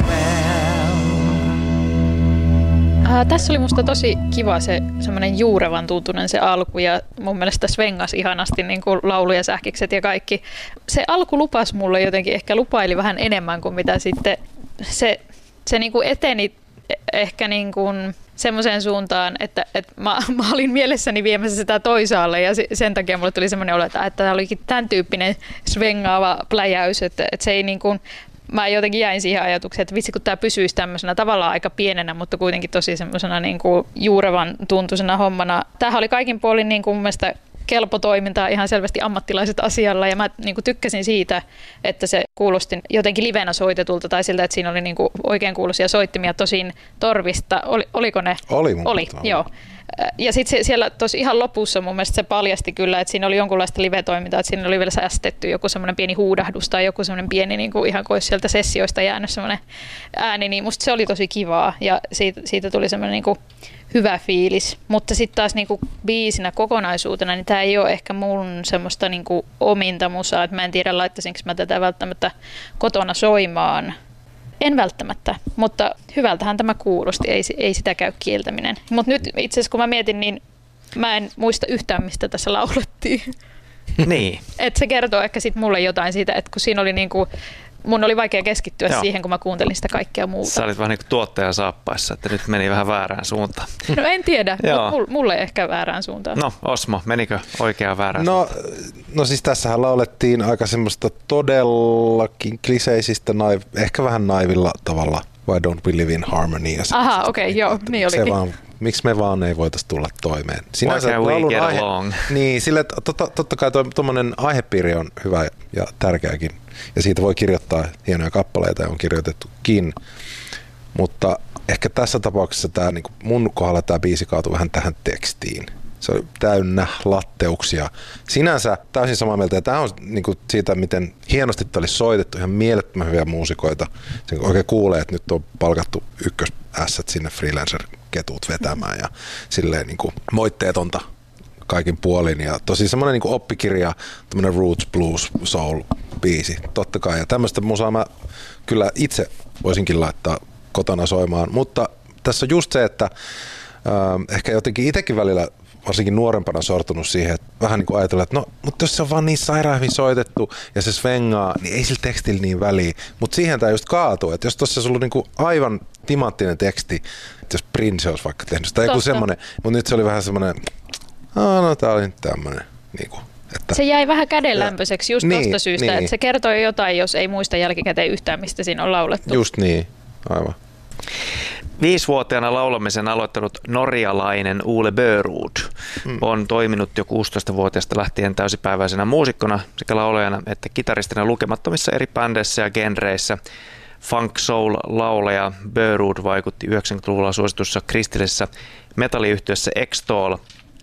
Speaker 1: well.
Speaker 4: Tässä oli musta tosi kiva se semmoinen juurevan tuntunen se alku ja mun mielestä svengas ihanasti niin kuin laulu ja sähkikset ja kaikki. Se alku lupasi mulle jotenkin, ehkä lupaili vähän enemmän kuin mitä sitten se niin kuin eteni ehkä niin kuin semmoiseen suuntaan, että mä olin mielessäni viemässä sitä toisaalle ja sen takia mulle tuli semmoinen olo, että tämä olikin tämän tyyppinen svengaava pläjäys, että se ei niin kuin, mä jotenkin jäin siihen ajatukseen, että vitsi kun tämä pysyisi tämmöisenä tavallaan aika pienenä, mutta kuitenkin tosi semmoisena niin kuin juurevan tuntuisena hommana. Tämähän oli kaikin puolin niin kuin mun mielestä kelpo toimintaa, ihan selvästi ammattilaiset asialla ja mä niin kuin tykkäsin siitä, että se kuulosti jotenkin livenä soitetulta tai siltä, että siinä oli niin kuin oikein kuuloisia soittimia, tosin torvista. Oliko ne?
Speaker 5: Oli mun
Speaker 4: Oli, joo. Ja sitten siellä tosi ihan lopussa mun mielestä se paljasti kyllä, että siinä oli jonkunlaista live-toimintaa, että siinä oli vielä säästetty joku semmoinen pieni huudahdus tai joku semmoinen pieni niin kuin ihan kuin olisi sieltä sessioista jäänyt semmoinen ääni, niin musta se oli tosi kivaa ja siitä tuli semmoinen niin kuin hyvä fiilis. Mutta sitten taas niin kuin biisinä kokonaisuutena, niin tämä ei ole ehkä mun semmoista niin kuin ominta musaa, että mä en tiedä laittaisinko mä tätä välttämättä kotona soimaan. En välttämättä, mutta hyvältähän tämä kuulosti, ei sitä käy kieltäminen. Mutta nyt itse asiassa kun mä mietin, niin mä en muista yhtään, mistä tässä laulettiin.
Speaker 3: Niin.
Speaker 4: Et se kertoo ehkä sit mulle jotain siitä, että kun siinä oli niinku, mun oli vaikea keskittyä siihen, kun mä kuuntelin sitä kaikkea muuta. Sä
Speaker 3: olit vähän niin kuin tuottajan saappaissa, että nyt meni vähän väärään suuntaan.
Speaker 4: No en tiedä, mulle ehkä väärään suuntaan.
Speaker 3: No Osmo, menikö oikeaan väärään
Speaker 5: suuntaan? No siis tässähän laulettiin aika semmoista todellakin kliseisistä, ehkä vähän naivilla tavalla. Why don't we live in harmony?
Speaker 4: Aha, okei, joo, niin olikin.
Speaker 5: Miksi me vaan ei voitaisiin tulla toimeen?
Speaker 3: Sinänsä why can't we get along?
Speaker 5: Niin, sille totta kai tuommoinen aihepiiri on hyvä ja tärkeäkin. Ja siitä voi kirjoittaa hienoja kappaleita ja on kirjoitettukin. Mutta ehkä tässä tapauksessa mun kohdalla tämä biisi kaatui vähän tähän tekstiin. Se on täynnä latteuksia. Sinänsä täysin samaa mieltä. Ja tämä on siitä, miten hienosti tämä oli soitettu. Ihan mielettömän hyviä muusikoita. Sen oikein kuulee, että nyt on palkattu ykkösässät sinne freelancer-ketut vetämään. Ja silleen moitteetonta kaikin puolin. Ja tosi semmoinen oppikirja, tämmöinen roots, blues, soul biisi. Totta kai. Ja tämmöistä musaa mä kyllä itse voisinkin laittaa kotona soimaan. Mutta tässä on just se, että ehkä jotenkin itsekin välillä varsinkin nuorempana sortunut siihen, että vähän niin kuin ajatella, että no, mutta jos se on vaan niin sairaan hyvin soitettu ja se svengaa, niin ei sillä tekstillä niin väliä. Mutta siihen tämä just kaatuu, että jos tuossa olisi ollut niin kuin aivan timanttinen teksti, että jos Prince olisi vaikka tehnyt sitä, joku semmoinen, mutta nyt se oli vähän semmoinen, no tää oli nyt tämmöinen. Niin kuin, että
Speaker 4: se jäi vähän kädenlämpöiseksi just tuosta syystä, että se kertoi jotain, jos ei muista jälkikäteen yhtään, mistä siinä on laulettu.
Speaker 5: Just niin, aivan.
Speaker 3: 5-vuotiaana laulamisen aloittanut norjalainen Ole Börud on toiminut jo 16-vuotiaasta lähtien täysipäiväisenä muusikkona sekä laulajana että kitaristina lukemattomissa eri bändeissä ja genreissä. Funk soul-laulaja Börud vaikutti 90-luvulla suositussa kristillisessä metalliyhtiössä Extol.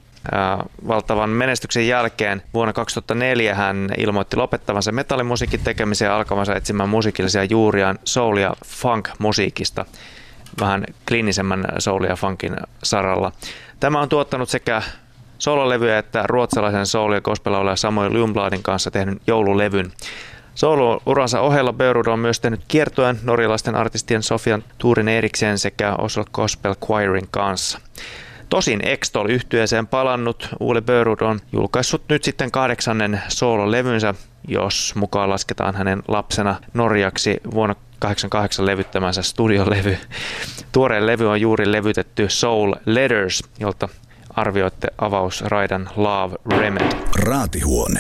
Speaker 3: Valtavan menestyksen jälkeen vuonna 2004 hän ilmoitti lopettavansa metallimusiikin tekemisen ja alkavansa etsimään musiikillisia juuriaan soul- ja funk-musiikista vähän kliinisemmän soul- ja funkin saralla. Tämä on tuottanut sekä sololevyä että ruotsalaisen soul- ja gospel-laulaja Samuel Ljungbladin kanssa tehnyt joululevyn. Solo-uransa ohella Börud on myös tehnyt kiertueen norjalaisten artistien Sofian Turin Eriksen sekä Oslo Gospel Choirin kanssa. Tosin Extol-yhtyeeseen palannut Ole Börud on julkaissut nyt sitten 8. soololevynsä, jos mukaan lasketaan hänen lapsena Norjaksi vuonna 1988 levyttämänsä studiolevy. Tuoreen levy on juuri levytetty Soul Letters, jolta arvioitte avausraidan Love Remedy.
Speaker 7: Raatihuone.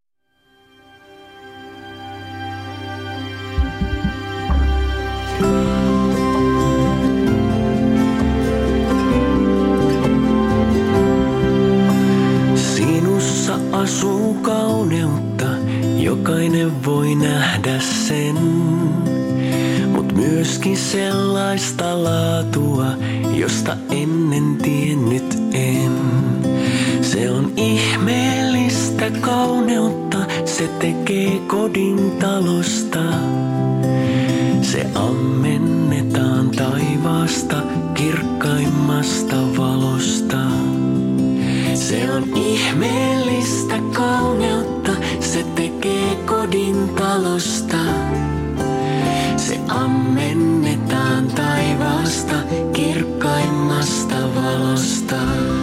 Speaker 1: Sinussa asuu kauneutta, jokainen voi nähdä sen. Mut myöskin sellaista laatua, josta ennen tiennyt en. Se on ihmeellistä kauneutta, se tekee kodin talosta. Se ammennetaan taivaasta, kirkkaimmasta valosta. Se on ihmeellistä kauneutta, se tekee kodin talosta. Se ammennetaan taivaasta, kirkkaimmasta valosta.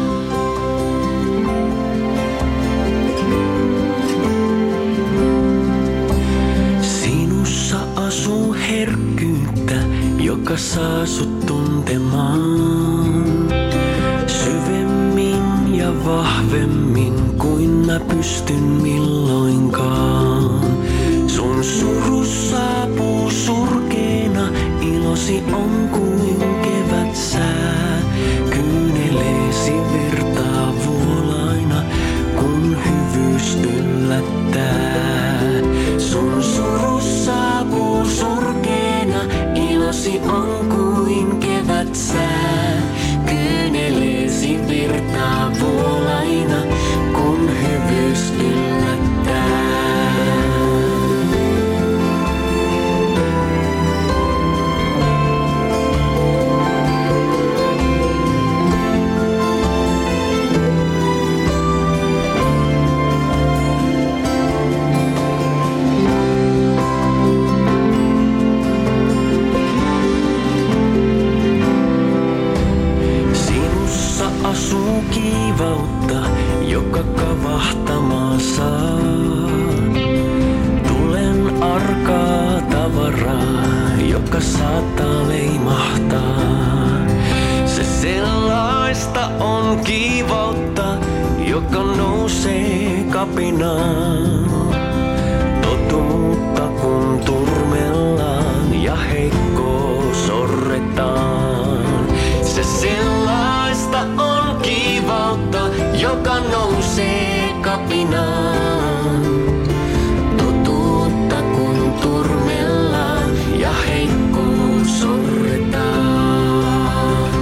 Speaker 1: Sinussa asuu herkkyyttä, joka saa sut tuntemaan syvemmin ja vahvemmin kuin mä pystyn milloinkaan. Sun suru saapuu surkeena, ilosi on kuin kevätsää. Kyyneleesi virtaa vuolaina, kun hyvyys yllättää. Sun suru saapuu surkeena, ilosi on kuin kevätsää. Kyyneleesi virtaa joka saattaa leimahtaa. Se sellaista on kiivautta, joka nousee kapinaan. Totuutta kun turmellaan ja heikko sorretaan. Se sellaista on kiivautta, joka nousee kapinaan. Totuutta kun turmellaan ja heikko sorretaan.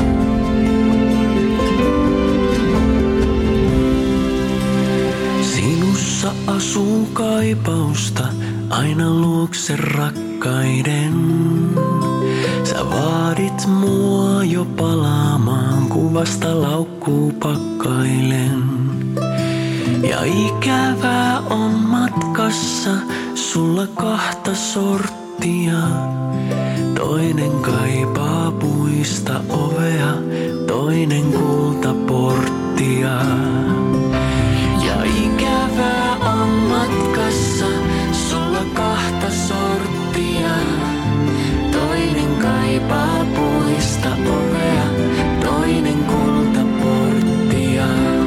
Speaker 1: Sinussa asuu kaipausta aina luokse rakkaiden. Sä vaadit mua jo palaamaan, kuvasta laukkuu pakkailen. Ja ikävää on matkassa, sulla kahta sorttia. Toinen kaipaa puista ovea, toinen kultaporttia. Ja ikävää on matkassa, sulla kahta sorttia. Toinen kaipaa puista ovea, toinen kultaporttia.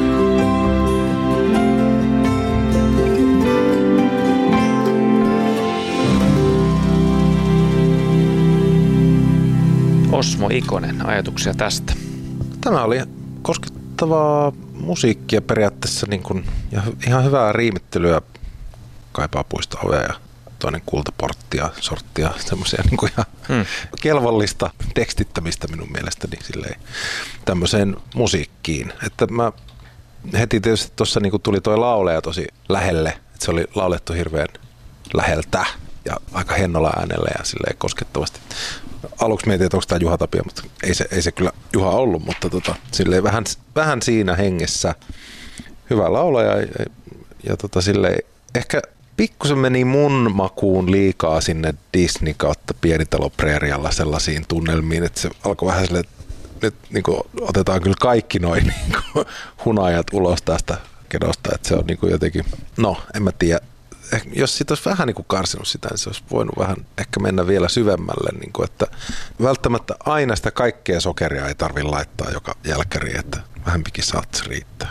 Speaker 3: Osmo Ikonen, ajatuksia tästä?
Speaker 5: Tämä oli koskettavaa musiikkia periaatteessa niin kuin, ja ihan hyvää riimittelyä. Kaipaa puista ovea ja toinen kultaporttia, sorttia, semmoisia niin kuin ihan kelvollista tekstittämistä minun mielestäni silleen, tämmöiseen musiikkiin. Että mä heti tietysti tuossa niin kuin tuli toi lauleja tosi lähelle, että se oli laulettu hirveän läheltä ja aika hennolla äänellä ja silleen koskettavasti. Aluksi mietin, että onko tämä Juha Tapio, mutta ei se kyllä Juha ollut, mutta silleen vähän siinä hengessä. Hyvä laulaja ja silleen ehkä pikkusen meni mun makuun liikaa sinne Disney kautta Pienitalo Preerialla sellaisiin tunnelmiin, että se alkoi vähän silleen, että nyt niin kuin otetaan kyllä kaikki noin niin kuin hunajat ulos tästä kedosta, että se on niin kuin jotenkin, no en mä tiedä. Jos siitä olisi vähän niin kuin karsinut sitä, niin se olisi voinut vähän ehkä mennä vielä syvemmälle, niin kuin, että välttämättä aina sitä kaikkea sokeria ei tarvitse laittaa joka jälkkäriin, että vähempikin saat riittää.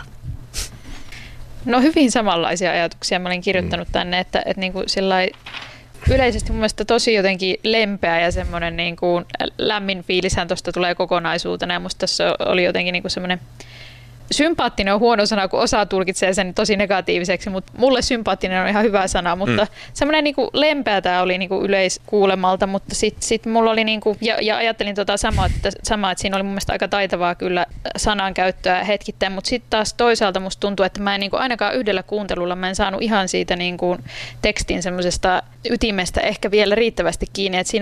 Speaker 4: No hyvin samanlaisia ajatuksia mä olin kirjoittanut tänne, että niin kuin sillai, yleisesti mun mielestä tosi jotenkin lempeä ja semmoinen niin kuin lämmin fiilishän tuosta tulee kokonaisuutena ja musta tässä oli jotenkin niin kuin semmoinen sympaattinen on huono sana, kun osa tulkitsee sen tosi negatiiviseksi, mutta mulle sympaattinen on ihan hyvä sana, mutta semmoinen niinku lempeä tämä oli niinku yleiskuulemalta, mutta sit mulla oli niinku, ja ajattelin samaa, että siinä oli mun mielestä aika taitavaa kyllä sanankäyttöä hetkittäin, mutta sitten taas toisaalta musta tuntuu, että mä en niinku ainakaan yhdellä kuuntelulla mä en saanut ihan siitä niinku tekstin semmoisesta ytimestä ehkä vielä riittävästi kiinni, että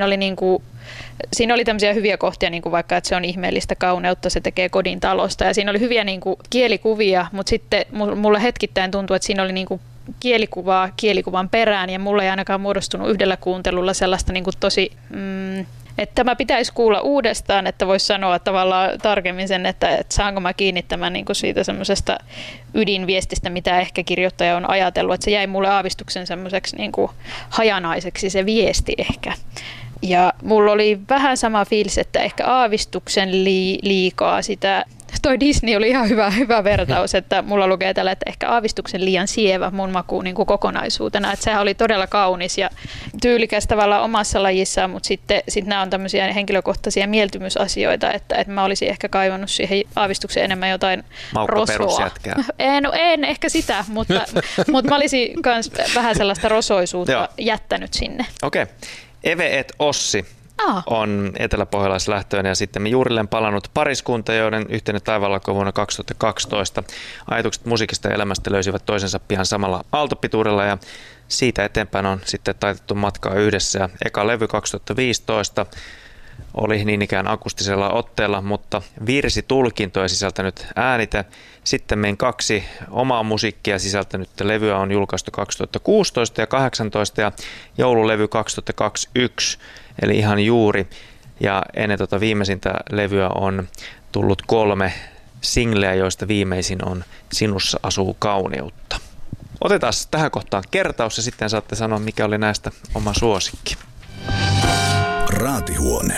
Speaker 4: siinä oli tämmöisiä hyviä kohtia, niin kuin vaikka, että se on ihmeellistä kauneutta, se tekee kodin talosta. Ja siinä oli hyviä niin kuin kielikuvia, mutta sitten mulle hetkittäin tuntui, että siinä oli niin kuin kielikuvaa kielikuvan perään. Ja mulle ei ainakaan muodostunut yhdellä kuuntelulla sellaista niin kuin tosi, että tämä pitäisi kuulla uudestaan, että voisi sanoa tavallaan tarkemmin sen, että saanko mä kiinni tämän niin kuin siitä semmoisesta ydinviestistä, mitä ehkä kirjoittaja on ajatellut. Että se jäi mulle aavistuksen semmoiseksi niin kuin hajanaiseksi se viesti ehkä. Ja mulla oli vähän sama fiilis, että ehkä aavistuksen liikaa sitä. Toi Disney oli ihan hyvä vertaus, että mulla lukee tällä, että ehkä aavistuksen liian sievä mun makuun niin kuin kokonaisuutena. Että sehän oli todella kaunis ja tyylikäs tavallaan omassa lajissaan, mutta sitten nämä on tämmöisiä henkilökohtaisia mieltymysasioita, että mä olisin ehkä kaivannut siihen aavistukseen enemmän jotain rosoa. En ehkä sitä, mutta mä olisin myös vähän sellaista rosoisuutta jättänyt sinne.
Speaker 3: Okei. Eve et Ossi on eteläpohjalaislähtöinen ja sitten juurilleen palannut pariskunta, joiden yhteinen taivaalla alkoi vuonna 2012. Ajatukset musiikista ja elämästä löysivät toisensa pian samalla aaltopituudella ja siitä eteenpäin on sitten taitettu matkaa yhdessä. Ja eka levy 2015 oli niin ikään akustisella otteella, mutta virsitulkintoja sisältänyt äänite. Sitten meidän 2 omaa musiikkia sisältänyt levyä on julkaistu 2016 ja 2018 ja joululevy 2021, eli ihan juuri. Ja ennen viimeisintä levyä on tullut 3 singleä, joista viimeisin on Sinussa asuu kauneutta. Otetaan tähän kohtaan kertaus ja sitten saatte sanoa, mikä oli näistä oma suosikki.
Speaker 7: Raatihuone.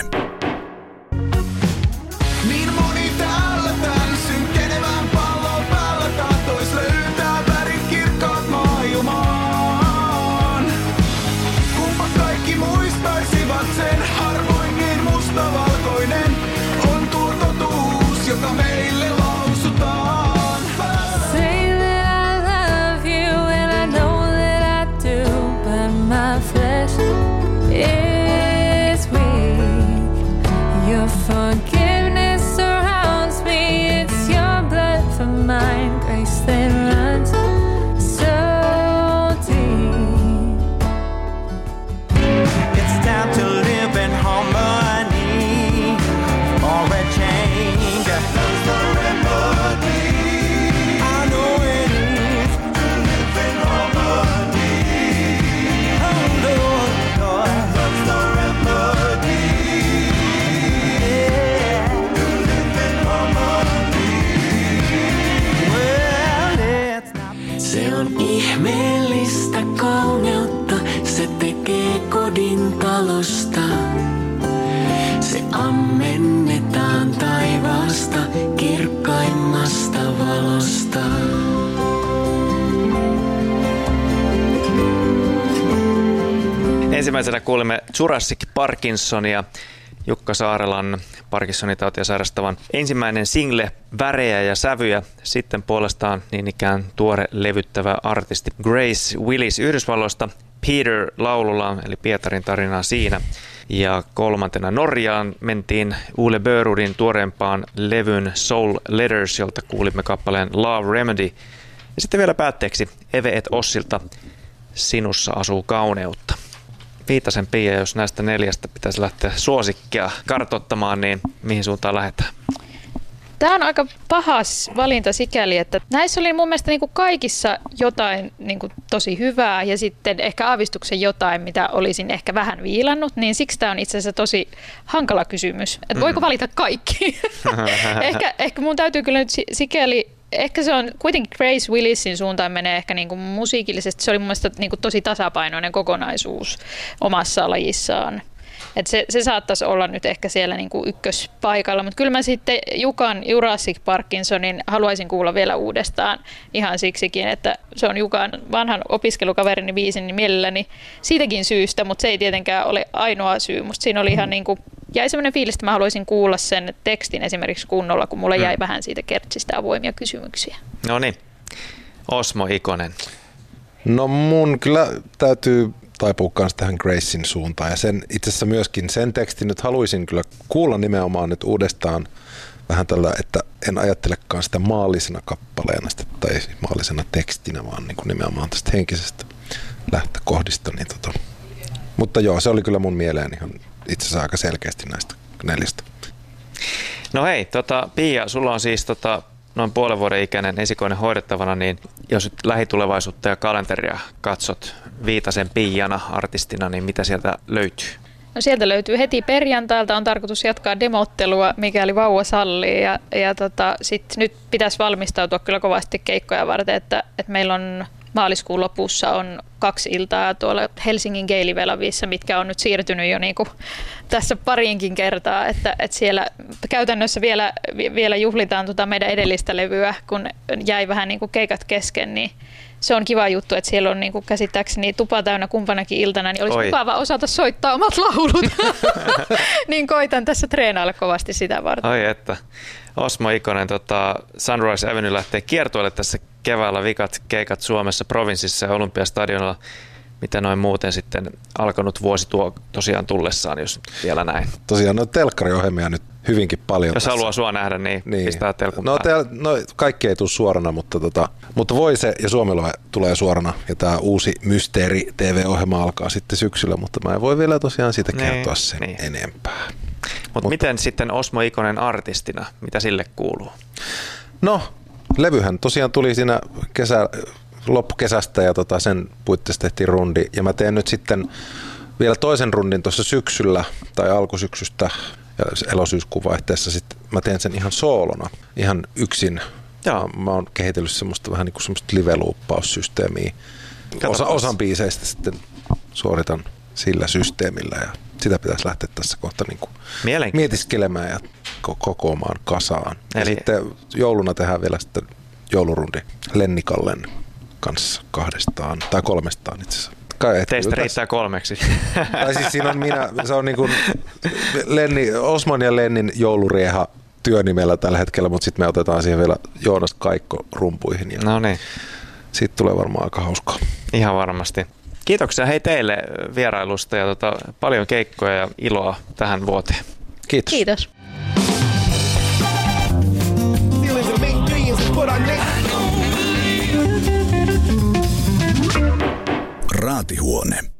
Speaker 1: Niin moni täällä tän synkkenevän pallon päällä tahtois löytää värin kirkkaat maailmaan. Kumpa kaikki muistaisivat sen, harvoin niin mustavalkoinen on tuo totuus, joka meille lausutaan.
Speaker 2: Say that I love you and I know that I do, but my flesh is weak. Your forgiveness surrounds me. It's your blood for mine, grace that runs so deep.
Speaker 1: It's time to live in harmony or a change. That's the remedy. I know it is to live in harmony. Oh Lord, Lord, that's the remedy. Yeah, to live in harmony. Well, it's not.
Speaker 8: Se on ihmeellistä kauneutta, se tekee kodin talosta. Se ammennetaan taivaasta, kirkkaimmasta valosta.
Speaker 3: Ensimmäisenä kuulimme Jurassic Parkinsonia, Jukka Saarelan Parkinsonitautia sairastavan ensimmäinen single Värejä ja sävyjä. Sitten puolestaan niin ikään tuore levyttävä artisti Grace Willis Yhdysvalloista Peter laululla, eli Pietarin tarinaa siinä. Ja kolmantena Norjaan mentiin Ole Börudin tuoreempaan levyn Soul Letters, jolta kuulimme kappaleen Love Remedy. Ja sitten vielä päätteeksi Eve et Ossilta Sinussa asuu kauneutta. Viitasen Pia, jos näistä neljästä pitäisi lähteä suosikkia kartoittamaan, niin mihin suuntaan lähdetään?
Speaker 4: Tämä on aika paha valinta sikäli, että näissä oli mun mielestä niin kuin kaikissa jotain niin kuin tosi hyvää ja sitten ehkä aavistuksen jotain, mitä olisin ehkä vähän viilannut, niin siksi tämä on itse asiassa tosi hankala kysymys. Että voiko valita kaikki? ehkä mun täytyy kyllä nyt sikäli, ehkä se on kuitenkin Grace Willisin suuntaan menee ehkä niin kuin musiikillisesti. Se oli mun mielestä niin kuin tosi tasapainoinen kokonaisuus omassa lajissaan. Et se saattaisi olla nyt ehkä siellä niin kuin ykköspaikalla, mutta kyllä mä sitten Jukan Jurassic Parkinsonin haluaisin kuulla vielä uudestaan ihan siksikin, että se on Jukan vanhan opiskelukaverini biisi, niin mielelläni siitäkin syystä, mutta se ei tietenkään ole ainoa syy. Musta siinä oli ihan niin kuin, jäi semmoinen fiilis, että mä haluaisin kuulla sen tekstin esimerkiksi kunnolla, kun mulle jäi vähän siitä kertsistä avoimia kysymyksiä.
Speaker 3: No niin, Osmo Ikonen.
Speaker 5: No mun kyllä täytyy taipuu kanssa tähän Gracein suuntaan ja itse asiassa myöskin sen tekstin nyt haluaisin kyllä kuulla nimenomaan nyt uudestaan vähän tällä, että en ajattelekaan sitä maallisena kappaleena tai maallisena tekstinä, vaan niin kuin nimenomaan tästä henkisestä lähtökohdista. Niin Mutta joo, se oli kyllä mun mieleen ihan itse asiassa aika selkeästi näistä neljästä.
Speaker 3: No hei, Pia, sulla on siis noin puolen vuoden ikäinen esikoinen hoidettavana, niin jos nyt lähitulevaisuutta ja kalenteria katsot Viitasen Piana artistina, niin mitä sieltä löytyy?
Speaker 4: No sieltä löytyy heti perjantailta, on tarkoitus jatkaa demottelua, mikäli vauva sallii ja sit nyt pitäisi valmistautua kyllä kovasti keikkoja varten, että meillä on maaliskuun lopussa on 2 iltaa tuolla Helsingin Geilivelavissa, mitkä on nyt siirtynyt jo niin kuin tässä pariinkin kertaa, että siellä käytännössä vielä juhlitaan meidän edellistä levyä, kun jäi vähän niin kuin keikat kesken, niin se on kiva juttu, että siellä on niin kuin käsittääkseni tupa täynnä kumpanakin iltana, niin olisi mukava osata soittaa omat laulut. Niin koitan tässä treenailla kovasti sitä varten.
Speaker 3: Oi että. Osmo Ikonen, Sunrise Avenue lähtee kiertueelle tässä keväällä, vikat keikat Suomessa, Provinssissa ja Olympiastadionilla. Mitä noin muuten sitten alkanut vuosi tuo tosiaan tullessaan, jos vielä näin?
Speaker 5: Tosiaan noita telkkariohjelmia nyt hyvinkin paljon.
Speaker 3: Jos haluaa sua nähdä, niin pistää telkun päälle.
Speaker 5: No kaikki ei tule suorana, mutta Voice ja Suomella tulee suorana. Ja tämä uusi Mysteeri TV-ohjelma alkaa sitten syksyllä, mutta mä en voi vielä tosiaan siitä kertoa sen enempää.
Speaker 3: Mutta miten sitten Osmo Ikonen artistina, mitä sille kuuluu?
Speaker 5: No, levyhän tosiaan tuli siinä loppukesästä ja sen puitteissa tehtiin rundi. Ja mä teen nyt sitten vielä toisen rundin tuossa syksyllä tai alkusyksystä ja elosyyskuun vaihteessa. Sitten mä teen sen ihan soolona, ihan yksin. Mä oon kehitellyt semmoista vähän niin kuin semmoista live-luuppaussysteemiä. Osan biiseistä sitten suoritan sillä systeemillä ja Sitä pitäisi lähteä tässä kohta niin kuin mietiskelemään ja kokoamaan kasaan. Eli ja sitten jouluna tehdään vielä sitten joulurundi Lennikallen kanssa 2 tai 3 itse asiassa.
Speaker 3: Teistä riittää 3.
Speaker 5: Tai siis siinä on se on niin kuin Osman ja Lennin joulurieha työnimellä tällä hetkellä, mutta sitten me otetaan siihen vielä Joonas Kaikko rumpuihin. Ja
Speaker 3: no niin.
Speaker 5: Siitä tulee varmaan aika hauskaa.
Speaker 3: Ihan varmasti. Kiitoksia hei teille vierailusta ja paljon keikkoja ja iloa tähän vuoteen.
Speaker 5: Kiitos.
Speaker 4: Kiitos.
Speaker 7: Raatihuone.